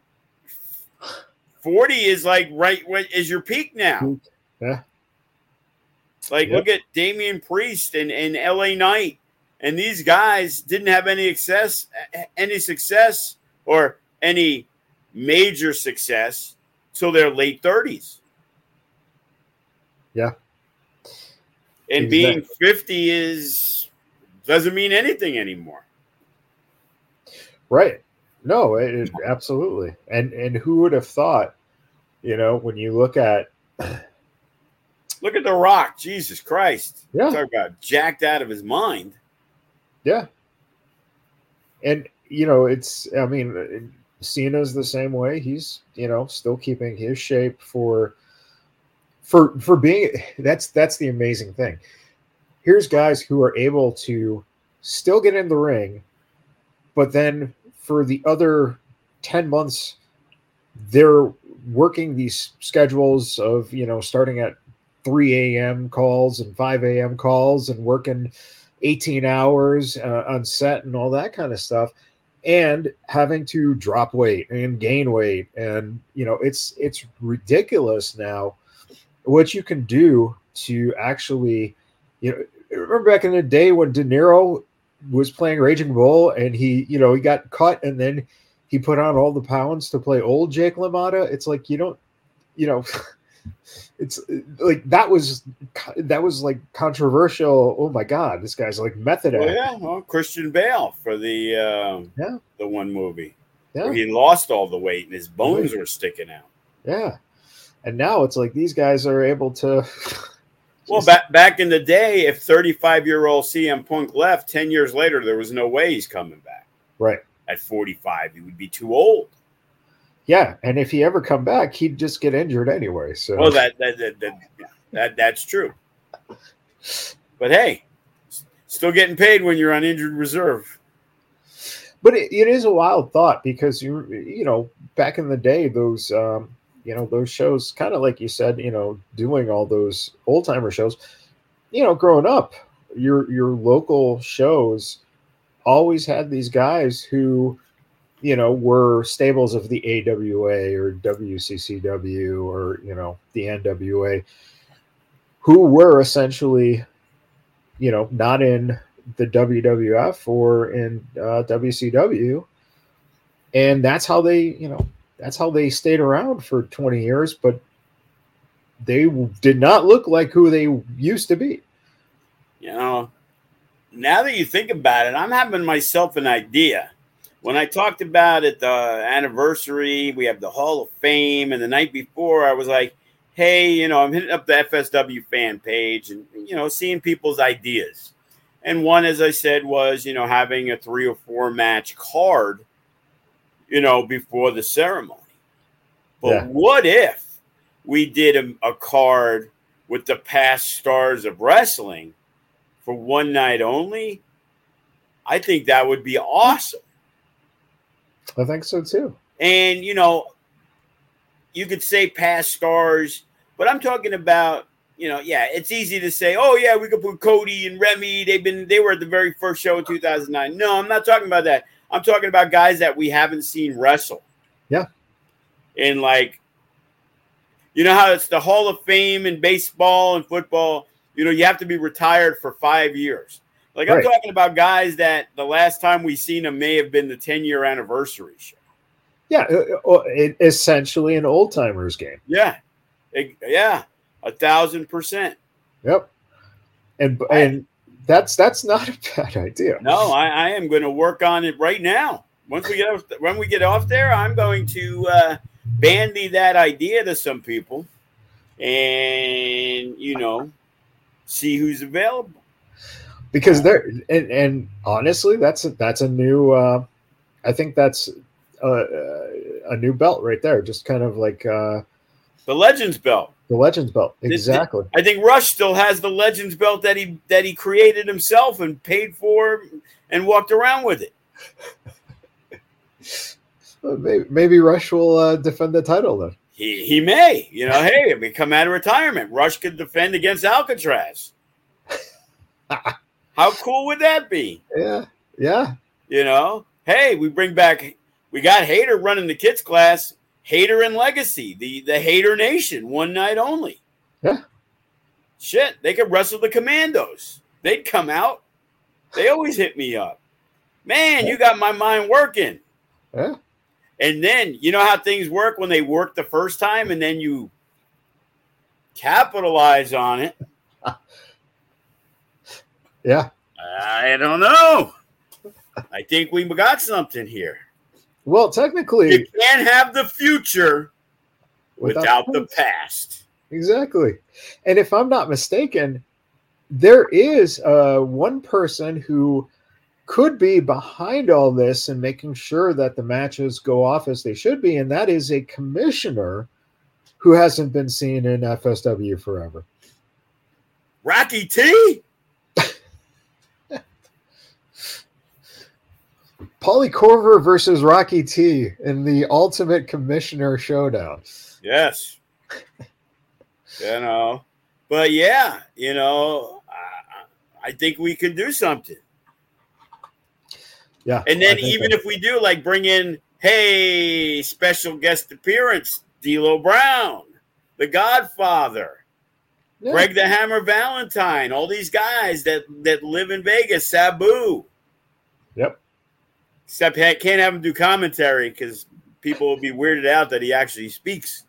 forty is like right, right is your peak now. Yeah. Like, Yep. look at Damian Priest and, and L A Knight. And these guys didn't have any success, any success or any major success till their late thirties. Yeah. And Exactly. being fifty is doesn't mean anything anymore. Right. No, it, it- absolutely. And and who would have thought, you know, when you look at Look at The Rock, Jesus Christ! Yeah. Talk about jacked out of his mind. yeah. And you know, it's I mean, Cena's the same way. He's, you know, still keeping his shape for for for being that's that's the amazing thing. Here's guys who are able to still get in the ring, but then for the other ten months they're working these schedules of, you know, starting at three a.m. calls and five a.m. calls and working eighteen hours uh, on set and all that kind of stuff, and having to drop weight and gain weight. And, you know, it's it's ridiculous now what you can do to actually, you know, remember back in the day when De Niro was playing Raging Bull and he, you know, he got cut and then he put on all the pounds to play old Jake LaMotta. It's like, you don't, you know, it's like that was that was like controversial. Oh my God, this guy's like method Well, acting. yeah, well, Christian Bale for the uh, Yeah. the one movie Yeah. where he lost all the weight and his bones were sticking out. Yeah. And now it's like these guys are able to. Well, back back in the day, if thirty-five-year-old C M Punk left, ten years later, there was no way he's coming back. Right. At forty-five, he would be too old. Yeah, and if he ever come back, he'd just get injured anyway. So. Well, that that that that, that that's true. But hey, s- still getting paid when you're on injured reserve. But it, it is a wild thought because you you know back in the day those um, you know those shows kind of like you said, you know, doing all those old timer shows, you know, growing up, your your local shows always had these guys who, you know, were stables of the A W A or W C C W or, you know, the N W A, who were essentially, you know, not in the W W F or in uh, W C W. And that's how they, you know, that's how they stayed around for twenty years, but they did not look like who they used to be. You know, now that you think about it, I'm having myself an idea. When I talked about it, the anniversary, we have the Hall of Fame, and the night before, I was like, hey, you know, I'm hitting up the F S W fan page and, you know, seeing people's ideas. And one, as I said, was, you know, having a three or four match card, you know, before the ceremony. But Yeah. what if we did a, a card with the past stars of wrestling for one night only? I think that would be awesome. I think so too. And, you know, you could say past stars, but I'm talking about, you know, yeah, it's easy to say, oh yeah, we could put Cody and Remy. They've been, they were at the very first show in two thousand nine. No, I'm not talking about that. I'm talking about guys that we haven't seen wrestle. Yeah. And like, you know how it's the Hall of Fame in baseball and football. You know, you have to be retired for five years. Like I'm right. talking about guys that the last time we seen them may have been the ten-year anniversary show. Yeah, it, essentially an old timers game. Yeah, it, yeah, a thousand percent. Yep, and I, and that's that's not a bad idea. No, I, I am going to work on it right now. Once we get off, when we get off there, I'm going to uh, bandy that idea to some people, and you know, see who's available. Because there, and, and honestly, that's a, that's a new. Uh, I think that's a, a new belt right there. Just kind of like uh, the Legends belt. The Legends belt, exactly. I think Rush still has the Legends belt that he that he created himself and paid for and walked around with it. maybe, maybe Rush will uh, defend the title then. He he may. You know, hey, we come out of retirement. Rush could defend against Alcatraz. How cool would that be? Yeah, yeah. You know, hey, we bring back, we got Hater running the kids class, Hater and Legacy, the, the Hater Nation, one night only. Yeah. Shit, they could wrestle the Commandos. They'd come out. They always hit me up. Man, you got my mind working. Yeah. And then, you know how things work when they work the first time and then you capitalize on it. Yeah. I don't know. I think we got something here. Well, technically, you can't have the future without, without the past. Exactly. And if I'm not mistaken, there is uh, one person who could be behind all this and making sure that the matches go off as they should be, and that is a commissioner who hasn't been seen in F S W forever. Rocky T? Paulie Corver versus Rocky T in the Ultimate Commissioner Showdown. Yes. You know, but yeah, you know, I, I think we could do something. Yeah. And then even if we do, like, bring in, hey, special guest appearance, D'Lo Brown, The Godfather, yeah. Greg the Hammer Valentine, all these guys that, that live in Vegas, Sabu. Yep. Except I can't have him do commentary because people will be weirded out that he actually speaks.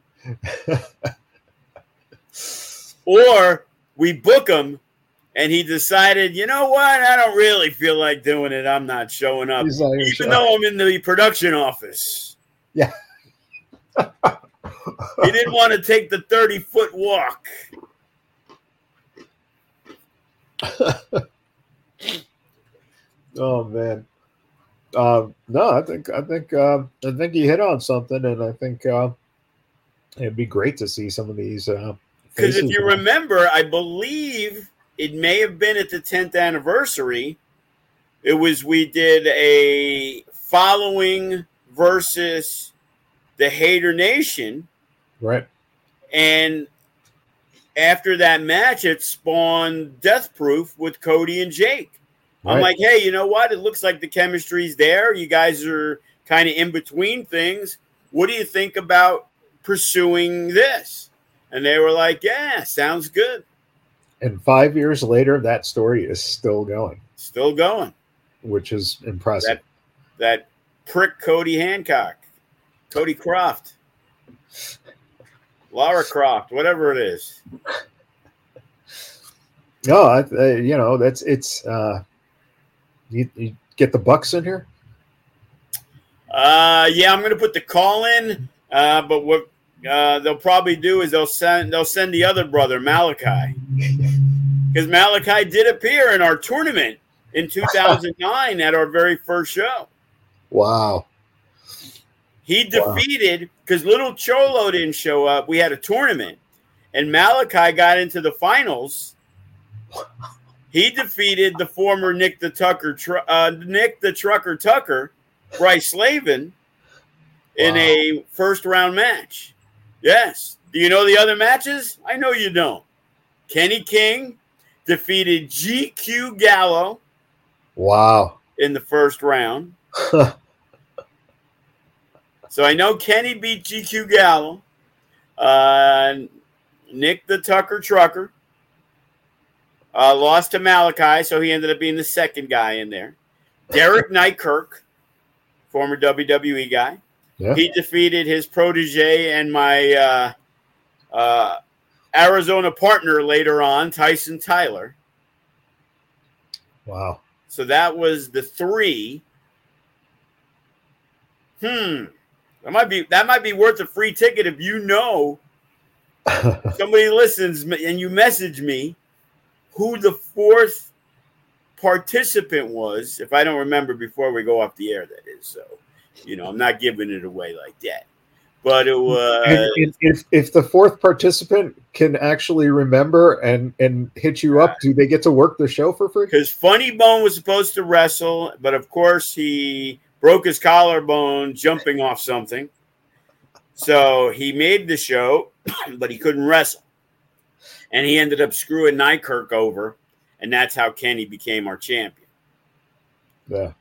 Or we book him and he decided, you know what? I don't really feel like doing it. I'm not showing up. Even show. though I'm in the production office. Yeah. He didn't want to take the thirty-foot walk. Oh, man. Um, no, I think I think uh, I think you hit on something, and I think uh, it'd be great to see some of these. Because uh, if you remember, I believe it may have been at the tenth anniversary. It was we did a following versus the Hater Nation, right? And after that match, it spawned Death Proof with Cody and Jake. I'm right. like, hey, you know what? It looks like the chemistry's there. You guys are kind of in between things. What do you think about pursuing this? And they were like, yeah, sounds good. And five years later, that story is still going. Still going. Which is impressive. That, that prick Cody Hancock, Cody Croft, Laura Croft, whatever it is. No, I, uh, you know, that's it's uh, – You, you get the Bucks in here? Uh, yeah, I'm going to put the call in. Uh, but what uh, they'll probably do is they'll send they'll send the other brother, Malachi, because Malachi did appear in our tournament in two thousand nine at our very first show. Wow. He defeated because Little Cholo didn't show up. We had a tournament, and Malachi got into the finals. He defeated the former Nick the Tucker, uh, Nick the Trucker Tucker, Bryce Slavin, in wow. a first round match. Yes. Do you know the other matches? I know you don't. Kenny King defeated G Q Gallo. Wow. In the first round. So I know Kenny beat G Q Gallo. Uh, Nick the Tucker Trucker uh, lost to Malachi, so he ended up being the second guy in there. Derek Nykerk, former W W E guy. Yeah. He defeated his protege and my uh, uh, Arizona partner later on, Tyson Tyler. Wow. So that was the three. Hmm. That might be that might be worth a free ticket if you know somebody listens and you message me who the fourth participant was. If I don't remember before we go off the air, that is. So, you know, I'm not giving it away like that. But it was and if if the fourth participant can actually remember and and hit you up, do they get to work the show for free? Because Funny Bone was supposed to wrestle, but of course he broke his collarbone jumping off something. So he made the show, but he couldn't wrestle. And he ended up screwing Nykerk over, and that's how Kenny became our champion. Yeah.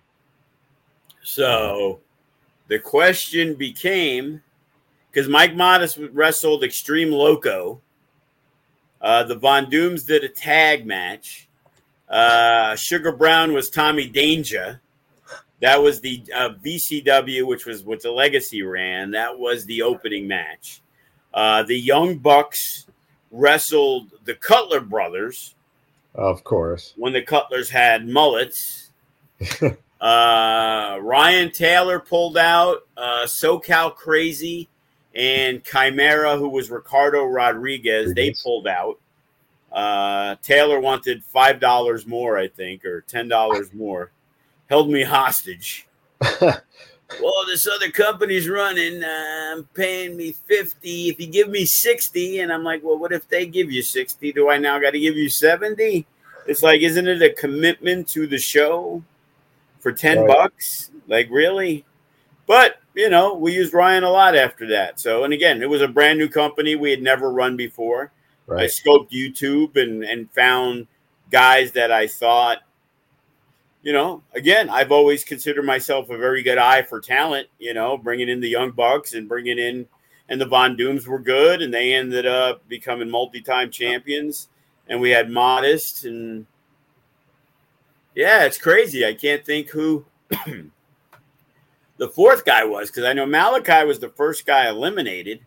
So the question became, because Mike Modest wrestled Extreme Loco, uh, the Von Dooms did a tag match. Uh, Sugar Brown was Tommy Danger. That was the uh, V C W, which was what the Legacy ran. That was the opening match. Uh, the Young Bucks wrestled the Cutler brothers. Of course. When the Cutlers had mullets. uh, Ryan Taylor pulled out. Uh, SoCal Crazy and Chimera, who was Ricardo Rodriguez, Rodriguez. They pulled out. Uh, Taylor wanted five dollars more, I think, or ten dollars more. Held me hostage. Well, this other company's running. Uh, I'm paying me fifty. If you give me sixty, and I'm like, well, what if they give you sixty? Do I now got to give you seventy? It's like, isn't it a commitment to the show for ten right. bucks? Like, really? But you know, we used Ryan a lot after that. So, and again, it was a brand new company we had never run before. Right. I scoped YouTube and and found guys that I thought. You know, again, I've always considered myself a very good eye for talent, you know, bringing in the Young Bucks and bringing in, and the Von Dooms were good, and they ended up becoming multi-time champions, and we had Modest, and yeah, it's crazy. I can't think who the fourth guy was, because I know Malachi was the first guy eliminated.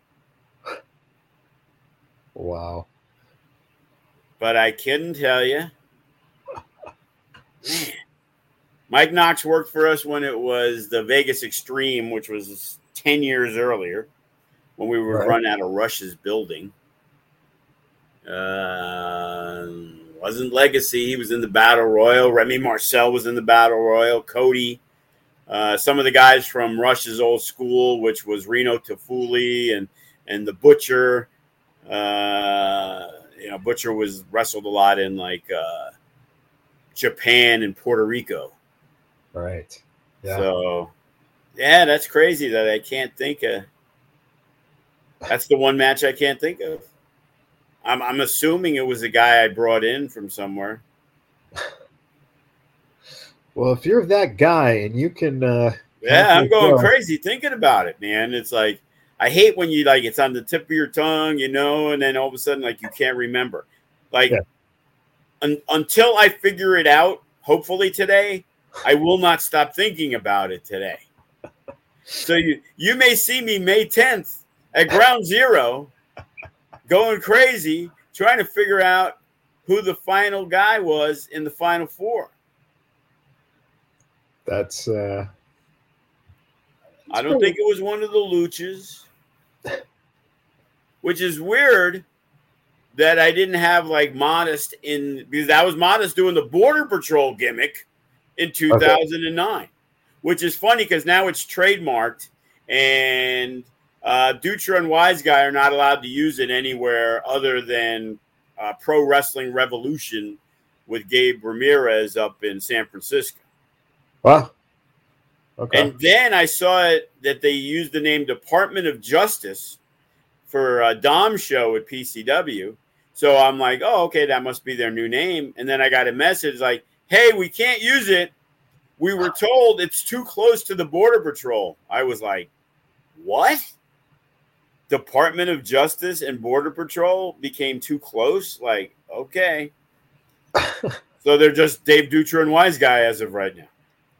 Wow. But I couldn't tell you. Man. Mike Knox worked for us when it was the Vegas Extreme, which was ten years earlier, when we were right. run out of Rush's building. Uh, wasn't Legacy. He was in the Battle Royal. Remy Marcel was in the Battle Royal. Cody. Uh, some of the guys from Rush's old school, which was Reno Tafuli and, and the Butcher. Uh, you know, Butcher was wrestled a lot in, like, uh, Japan and Puerto Rico. Right. Yeah. So, yeah, that's crazy that I can't think of. That's the one match I can't think of. I'm, I'm assuming it was a guy I brought in from somewhere. Well, if you're that guy and you can, uh, yeah, I'm going crazy thinking about it, man. It's like I hate when you like it's on the tip of your tongue, you know, and then all of a sudden, like you can't remember. Like yeah. un- until I figure it out, hopefully today. I will not stop thinking about it today. So you, you may see me May tenth at Ground Zero going crazy, trying to figure out who the final guy was in the Final Four. That's uh I don't think it was one of the Luchas, which is weird that I didn't have like Modest in, because that was Modest doing the Border Patrol gimmick in two thousand nine, okay. Which is funny because now it's trademarked, and uh, Dutra and Wise Guy are not allowed to use it anywhere other than uh, Pro Wrestling Revolution with Gabe Ramirez up in San Francisco. Wow. Okay. And then I saw it that they used the name Department of Justice for a Dom show at P C W, So I'm like, oh, okay, that must be their new name. And then I got a message like, hey, we can't use it. We were told it's too close to the Border Patrol. I was like, what? Department of Justice and Border Patrol became too close? Like, okay. So they're just Dave Dutra and Wise Guy as of right now.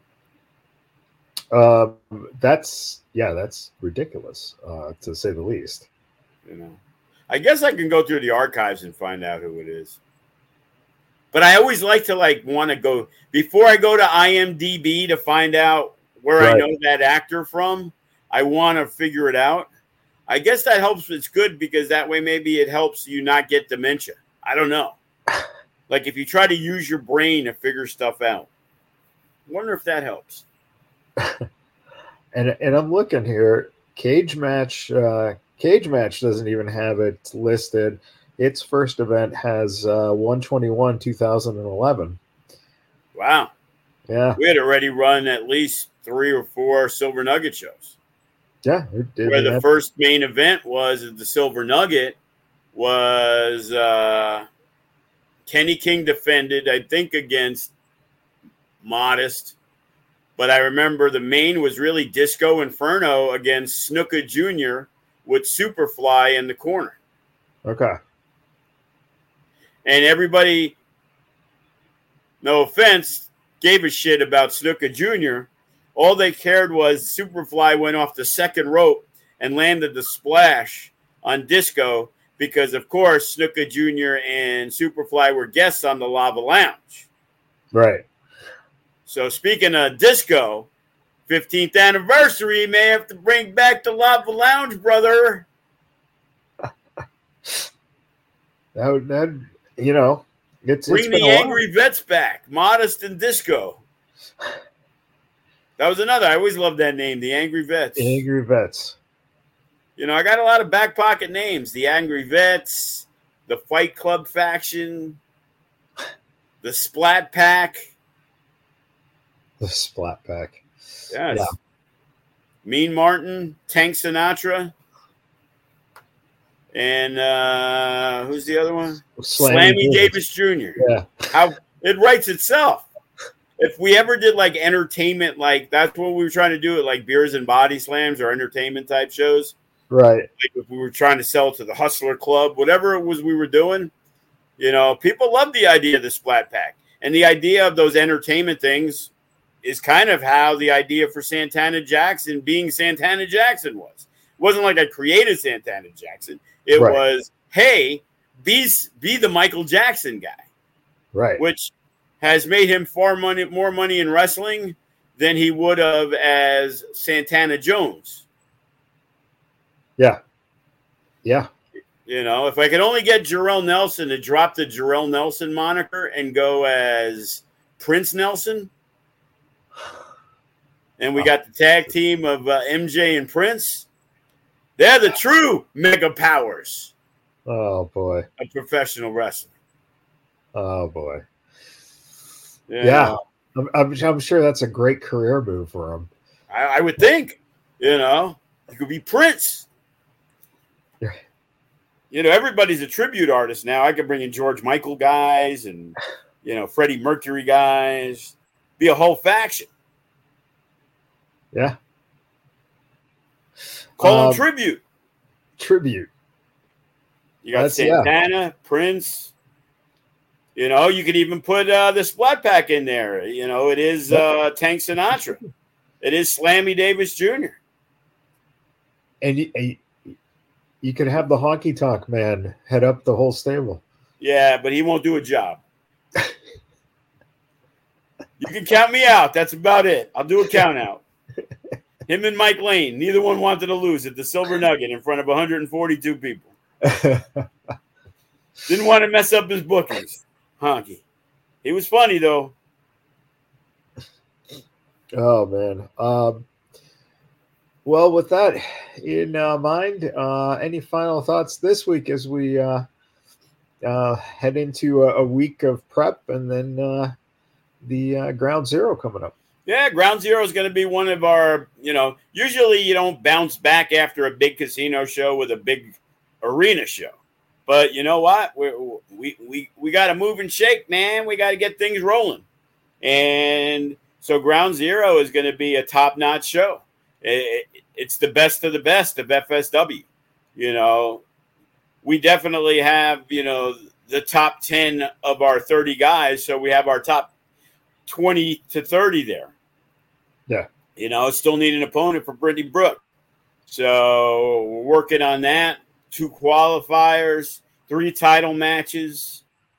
Uh, that's, yeah, that's ridiculous, uh, to say the least. You know, I guess I can go through the archives and find out who it is. But I always like to like want to go before I go to I M D B to find out where right. I know that actor from. I want to figure it out. I guess that helps. It's good because that way maybe it helps you not get dementia. I don't know. Like if you try to use your brain to figure stuff out. I wonder if that helps. and and I'm looking here. Cage match. Uh, Cage match doesn't even have it listed. Its first event has uh, one twenty-one two thousand eleven. Wow. Yeah. We had already run at least three or four Silver Nugget shows. Yeah. It did where the that. first main event was at the Silver Nugget was uh, Kenny King defended, I think, against Modest. But I remember the main was really Disco Inferno against Snuka Junior with Superfly in the corner. Okay. And everybody, no offense, gave a shit about Snuka Junior All they cared was Superfly went off the second rope and landed the splash on Disco because, of course, Snuka Junior and Superfly were guests on the Lava Lounge. Right. So speaking of Disco, fifteenth anniversary, may have to bring back the Lava Lounge, brother. That would, that, you know, it's bring it's the Angry Vets back, Modest and Disco. That was another. I always loved that name, the Angry Vets. Angry Vets. You know, I got a lot of back pocket names: the Angry Vets, the Fight Club faction, the Splat Pack. The Splat Pack. Yes. Yeah. Mean Martin, Tank Sinatra. And uh, who's the other one? Slammy, Slammy Davis Junior Yeah. How it writes itself. If we ever did like entertainment, like that's what we were trying to do at like Beers and Body Slams or entertainment type shows. Right. Like if we were trying to sell to the Hustler Club, whatever it was we were doing, you know, people love the idea of the Splat Pack. And the idea of those entertainment things is kind of how the idea for Santana Jackson being Santana Jackson was. It wasn't like I created Santana Jackson. It right. was, hey, be, be the Michael Jackson guy. Right. Which has made him far money, more money in wrestling than he would have as Santana Jones. Yeah. Yeah. You know, if I could only get Jarrell Nelson to drop the Jarrell Nelson moniker and go as Prince Nelson, and we got the tag team of uh, M J and Prince, they're the true mega powers. Oh, boy. Of professional wrestling. Oh, boy. Yeah. yeah. I'm, I'm, I'm sure that's a great career move for him. I, I would think, you know, he could be Prince. Yeah. You know, everybody's a tribute artist now. I could bring in George Michael guys and, you know, Freddie Mercury guys. Be a whole faction. Yeah. Call um, them tribute. Tribute. You got That's, Santana, yeah. Prince. You know, you could even put uh, the Splat Pack in there. You know, it is uh, Tank Sinatra. It is Slammy Davis Junior And you, you could have the Honky Tonk Man head up the whole stable. Yeah, but he won't do a job. You can count me out. That's about it. I'll do a count out. Him and Mike Lane, neither one wanted to lose at the Silver Nugget in front of one hundred forty-two people. Didn't want to mess up his bookings. Honky. He was funny, though. Oh, man. Um, well, with that in uh, mind, uh, any final thoughts this week as we uh, uh, head into a, a week of prep and then uh, the uh, Ground Zero coming up? Yeah, Ground Zero is going to be one of our, you know, usually you don't bounce back after a big casino show with a big arena show. But you know what? We're, we we we got to move and shake, man. We got to get things rolling. And so Ground Zero is going to be a top-notch show. It, it, it's the best of the best of F S W. You know, we definitely have, you know, the top ten of our thirty guys. So we have our top twenty to thirty there. Yeah. You know, still need an opponent for Brittany Brooke. So we're working on that. Two qualifiers, three title matches.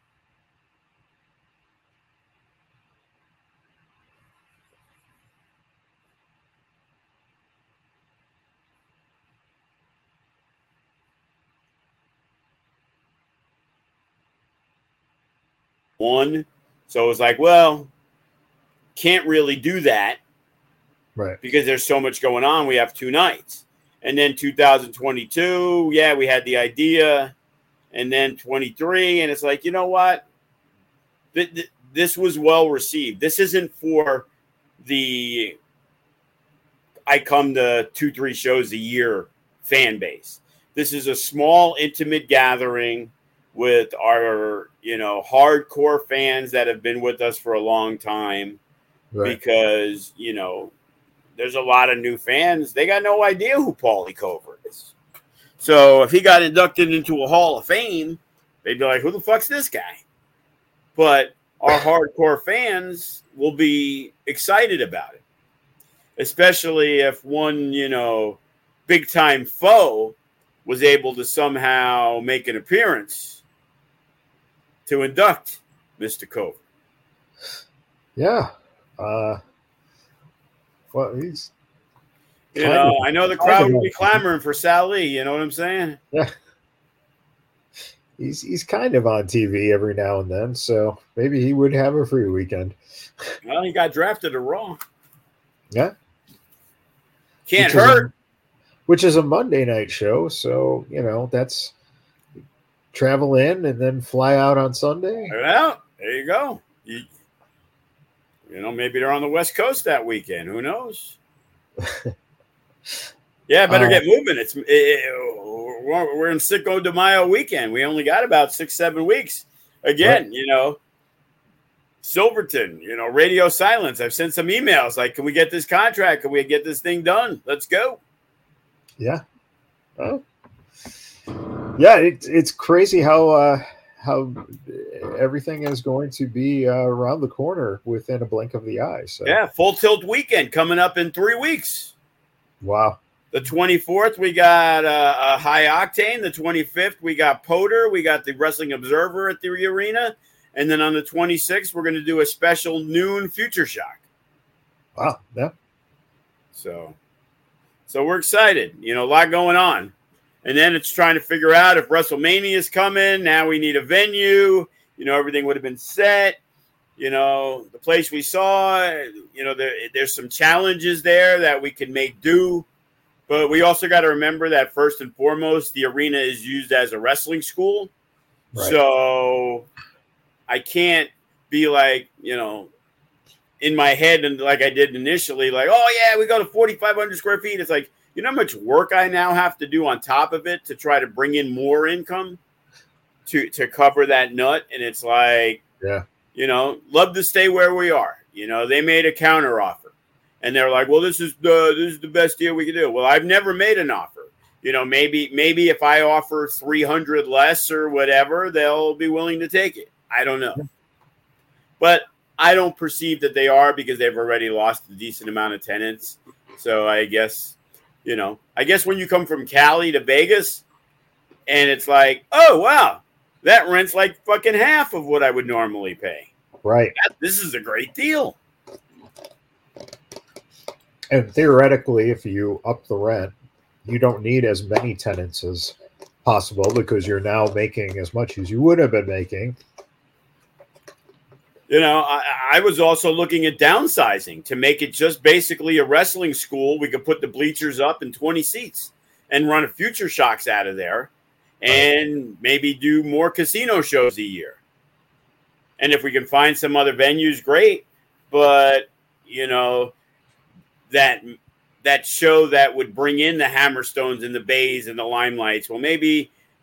One. So it was like, well, can't really do that. Right. Because there's so much going on. We have two nights. And then two thousand twenty-two, yeah, we had the idea. And then twenty-three, and it's like, you know what? Th- th- this was well received. This isn't for the I come to two, three shows a year fan base. This is a small, intimate gathering with our, you know, hardcore fans that have been with us for a long time. Right. Because, you know, there's a lot of new fans. They got no idea who Paulie Covert is. So if he got inducted into a Hall of Fame, they'd be like, who the fuck's this guy? But our hardcore fans will be excited about it. Especially if one, you know, big-time foe was able to somehow make an appearance to induct Mister Covert. Yeah. Uh, well, he's... You know, of, I know the crowd will be clamoring for Sal Lee. You know what I'm saying? Yeah. He's he's kind of on T V every now and then, so maybe he would have a free weekend. Well, he got drafted to Raw. Yeah. Can't which hurt. Is a, which is a Monday night show, so, you know, that's travel in and then fly out on Sunday. Well, there you go. You, you know, maybe they're on the West Coast that weekend. Who knows? Yeah, better uh, get moving. It's it, we're, we're in Cinco de Mayo weekend. We only got about six, seven weeks. Again, right. you know, Silverton, you know, radio silence. I've sent some emails like, can we get this contract? Can we get this thing done? Let's go. Yeah. Oh. Yeah, it, it's crazy how uh, how everything is going to be uh, around the corner within a blink of the eye. So. Yeah, Full Tilt weekend coming up in three weeks. Wow. The twenty-fourth, we got uh, a High Octane. The twenty-fifth, we got Poder. We got the Wrestling Observer at the arena. And then on the twenty-sixth, we're going to do a special noon Future Shock. Wow. Yeah. So, so we're excited. You know, a lot going on. And then it's trying to figure out if WrestleMania is coming. Now we need a venue. You know, everything would have been set. You know, the place we saw, you know, there, there's some challenges there that we can make do. But we also got to remember that first and foremost, the arena is used as a wrestling school. Right. So I can't be like, you know, in my head and like I did initially, like, oh, yeah, we go to forty-five hundred square feet. It's like, you know how much work I now have to do on top of it to try to bring in more income to, to cover that nut. And it's like, yeah. You know, love to stay where we are. You know, they made a counter offer, and they're like, "Well, this is the this is the best deal we can do." Well, I've never made an offer. You know, maybe maybe if I offer three hundred less or whatever, they'll be willing to take it. I don't know, but I don't perceive that they are because they've already lost a decent amount of tenants. So I guess, you know, I guess when you come from Cali to Vegas, and it's like, oh wow. That rent's like fucking half of what I would normally pay. Right. That, this is a great deal. And theoretically, if you up the rent, you don't need as many tenants as possible because you're now making as much as you would have been making. You know, I, I was also looking at downsizing to make it just basically a wrestling school. We could put the bleachers up and twenty seats and run a Future Shocks out of there. And maybe do more casino shows a year. And if we can find some other venues, great. But, you know, that that show that would bring in the Hammerstones and the Bays and the Limelights, well, maybe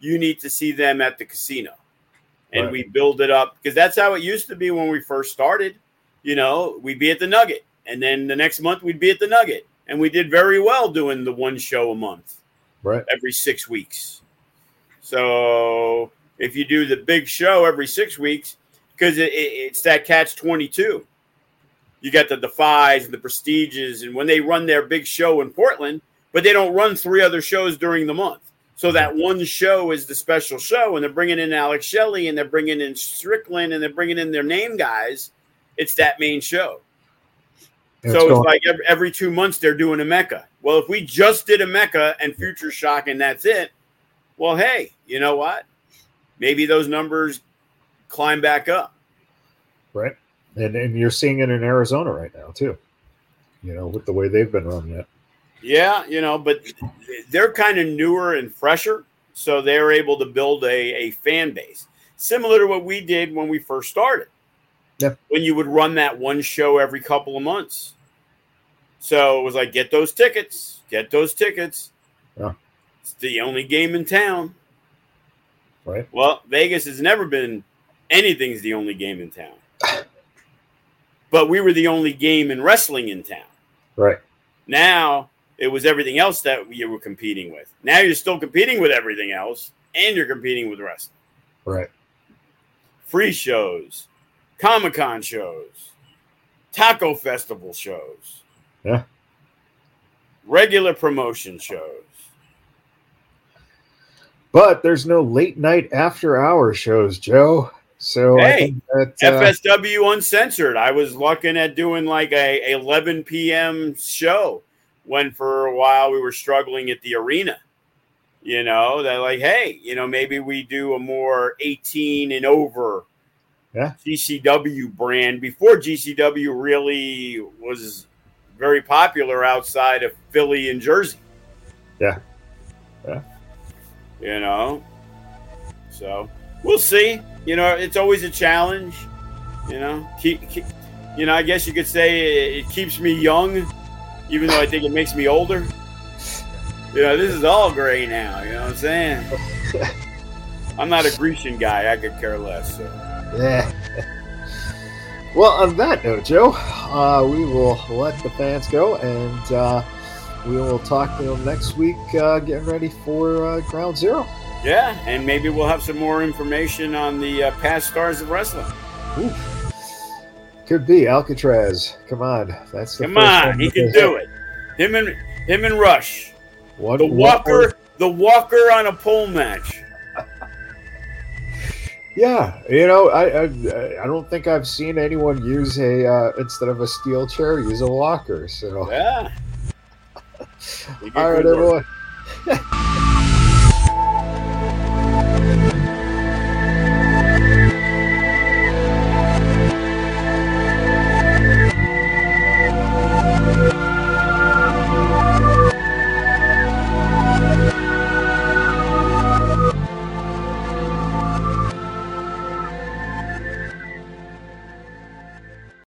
you need to see them at the casino. And Right. we build it up because that's how it used to be when we first started. You know, we'd be at the Nugget, and then the next month we'd be at the Nugget. And we did very well doing the one show a month, Right. every six weeks. So if you do the big show every six weeks, because it, it, it's that catch twenty-two. You got the Defies and the Prestiges, and when they run their big show in Portland, but they don't run three other shows during the month. So that one show is the special show, and they're bringing in Alex Shelley, and they're bringing in Strickland, and they're bringing in their name guys. It's that main show. And so it's it's going- like every, every two months they're doing a Mecca. Well, if we just did a Mecca and Future Shock and that's it, well, hey, you know what? Maybe those numbers climb back up. Right. And and you're seeing it in Arizona right now too. You know, with the way they've been run yet. Yeah, you know, but they're kind of newer and fresher, so they're able to build a, a fan base. Similar to what we did when we first started. Yeah. When you would run that one show every couple of months. So it was like, get those tickets, get those tickets. Yeah. It's the only game in town. Right. Well, Vegas has never been anything's the only game in town. But we were the only game in wrestling in town. Right. Now it was everything else that you were competing with. Now you're still competing with everything else, and you're competing with wrestling. Right. Free shows, Comic-Con shows, Taco Festival shows. Yeah. Regular promotion shows. But there's no late night after hour shows, Joe. So I Hey, think that uh, F S W Uncensored. I was looking at doing like a eleven p.m. show when for a while we were struggling at the arena. You know, they're like, hey, you know, maybe we do a more eighteen and over Yeah. G C W brand before G C W really was very popular outside of Philly and Jersey. Yeah. Yeah. You know, so we'll see. You know, it's always a challenge. You know, keep, keep you know, I guess you could say it, it keeps me young, even though I think it makes me older. You know, this is all gray now. You know what I'm saying? I'm not a Grecian guy. I could care less. So. Yeah. Well, on that note, Joe, uh, we will let the fans go, and uh, we will talk to them next week, uh, getting ready for uh, Ground Zero. Yeah, and maybe we'll have some more information on the uh, past stars of wrestling. Ooh. Could be Alcatraz. Come on, that's the Come first on, one he that can they do hit. it. Him and him and Rush. What, The what Walker, more- the Walker on a pole match. Yeah, you know, I, I I don't think I've seen anyone use a uh, instead of a steel chair, use a walker. So, Yeah. He did all right, good work. everyone.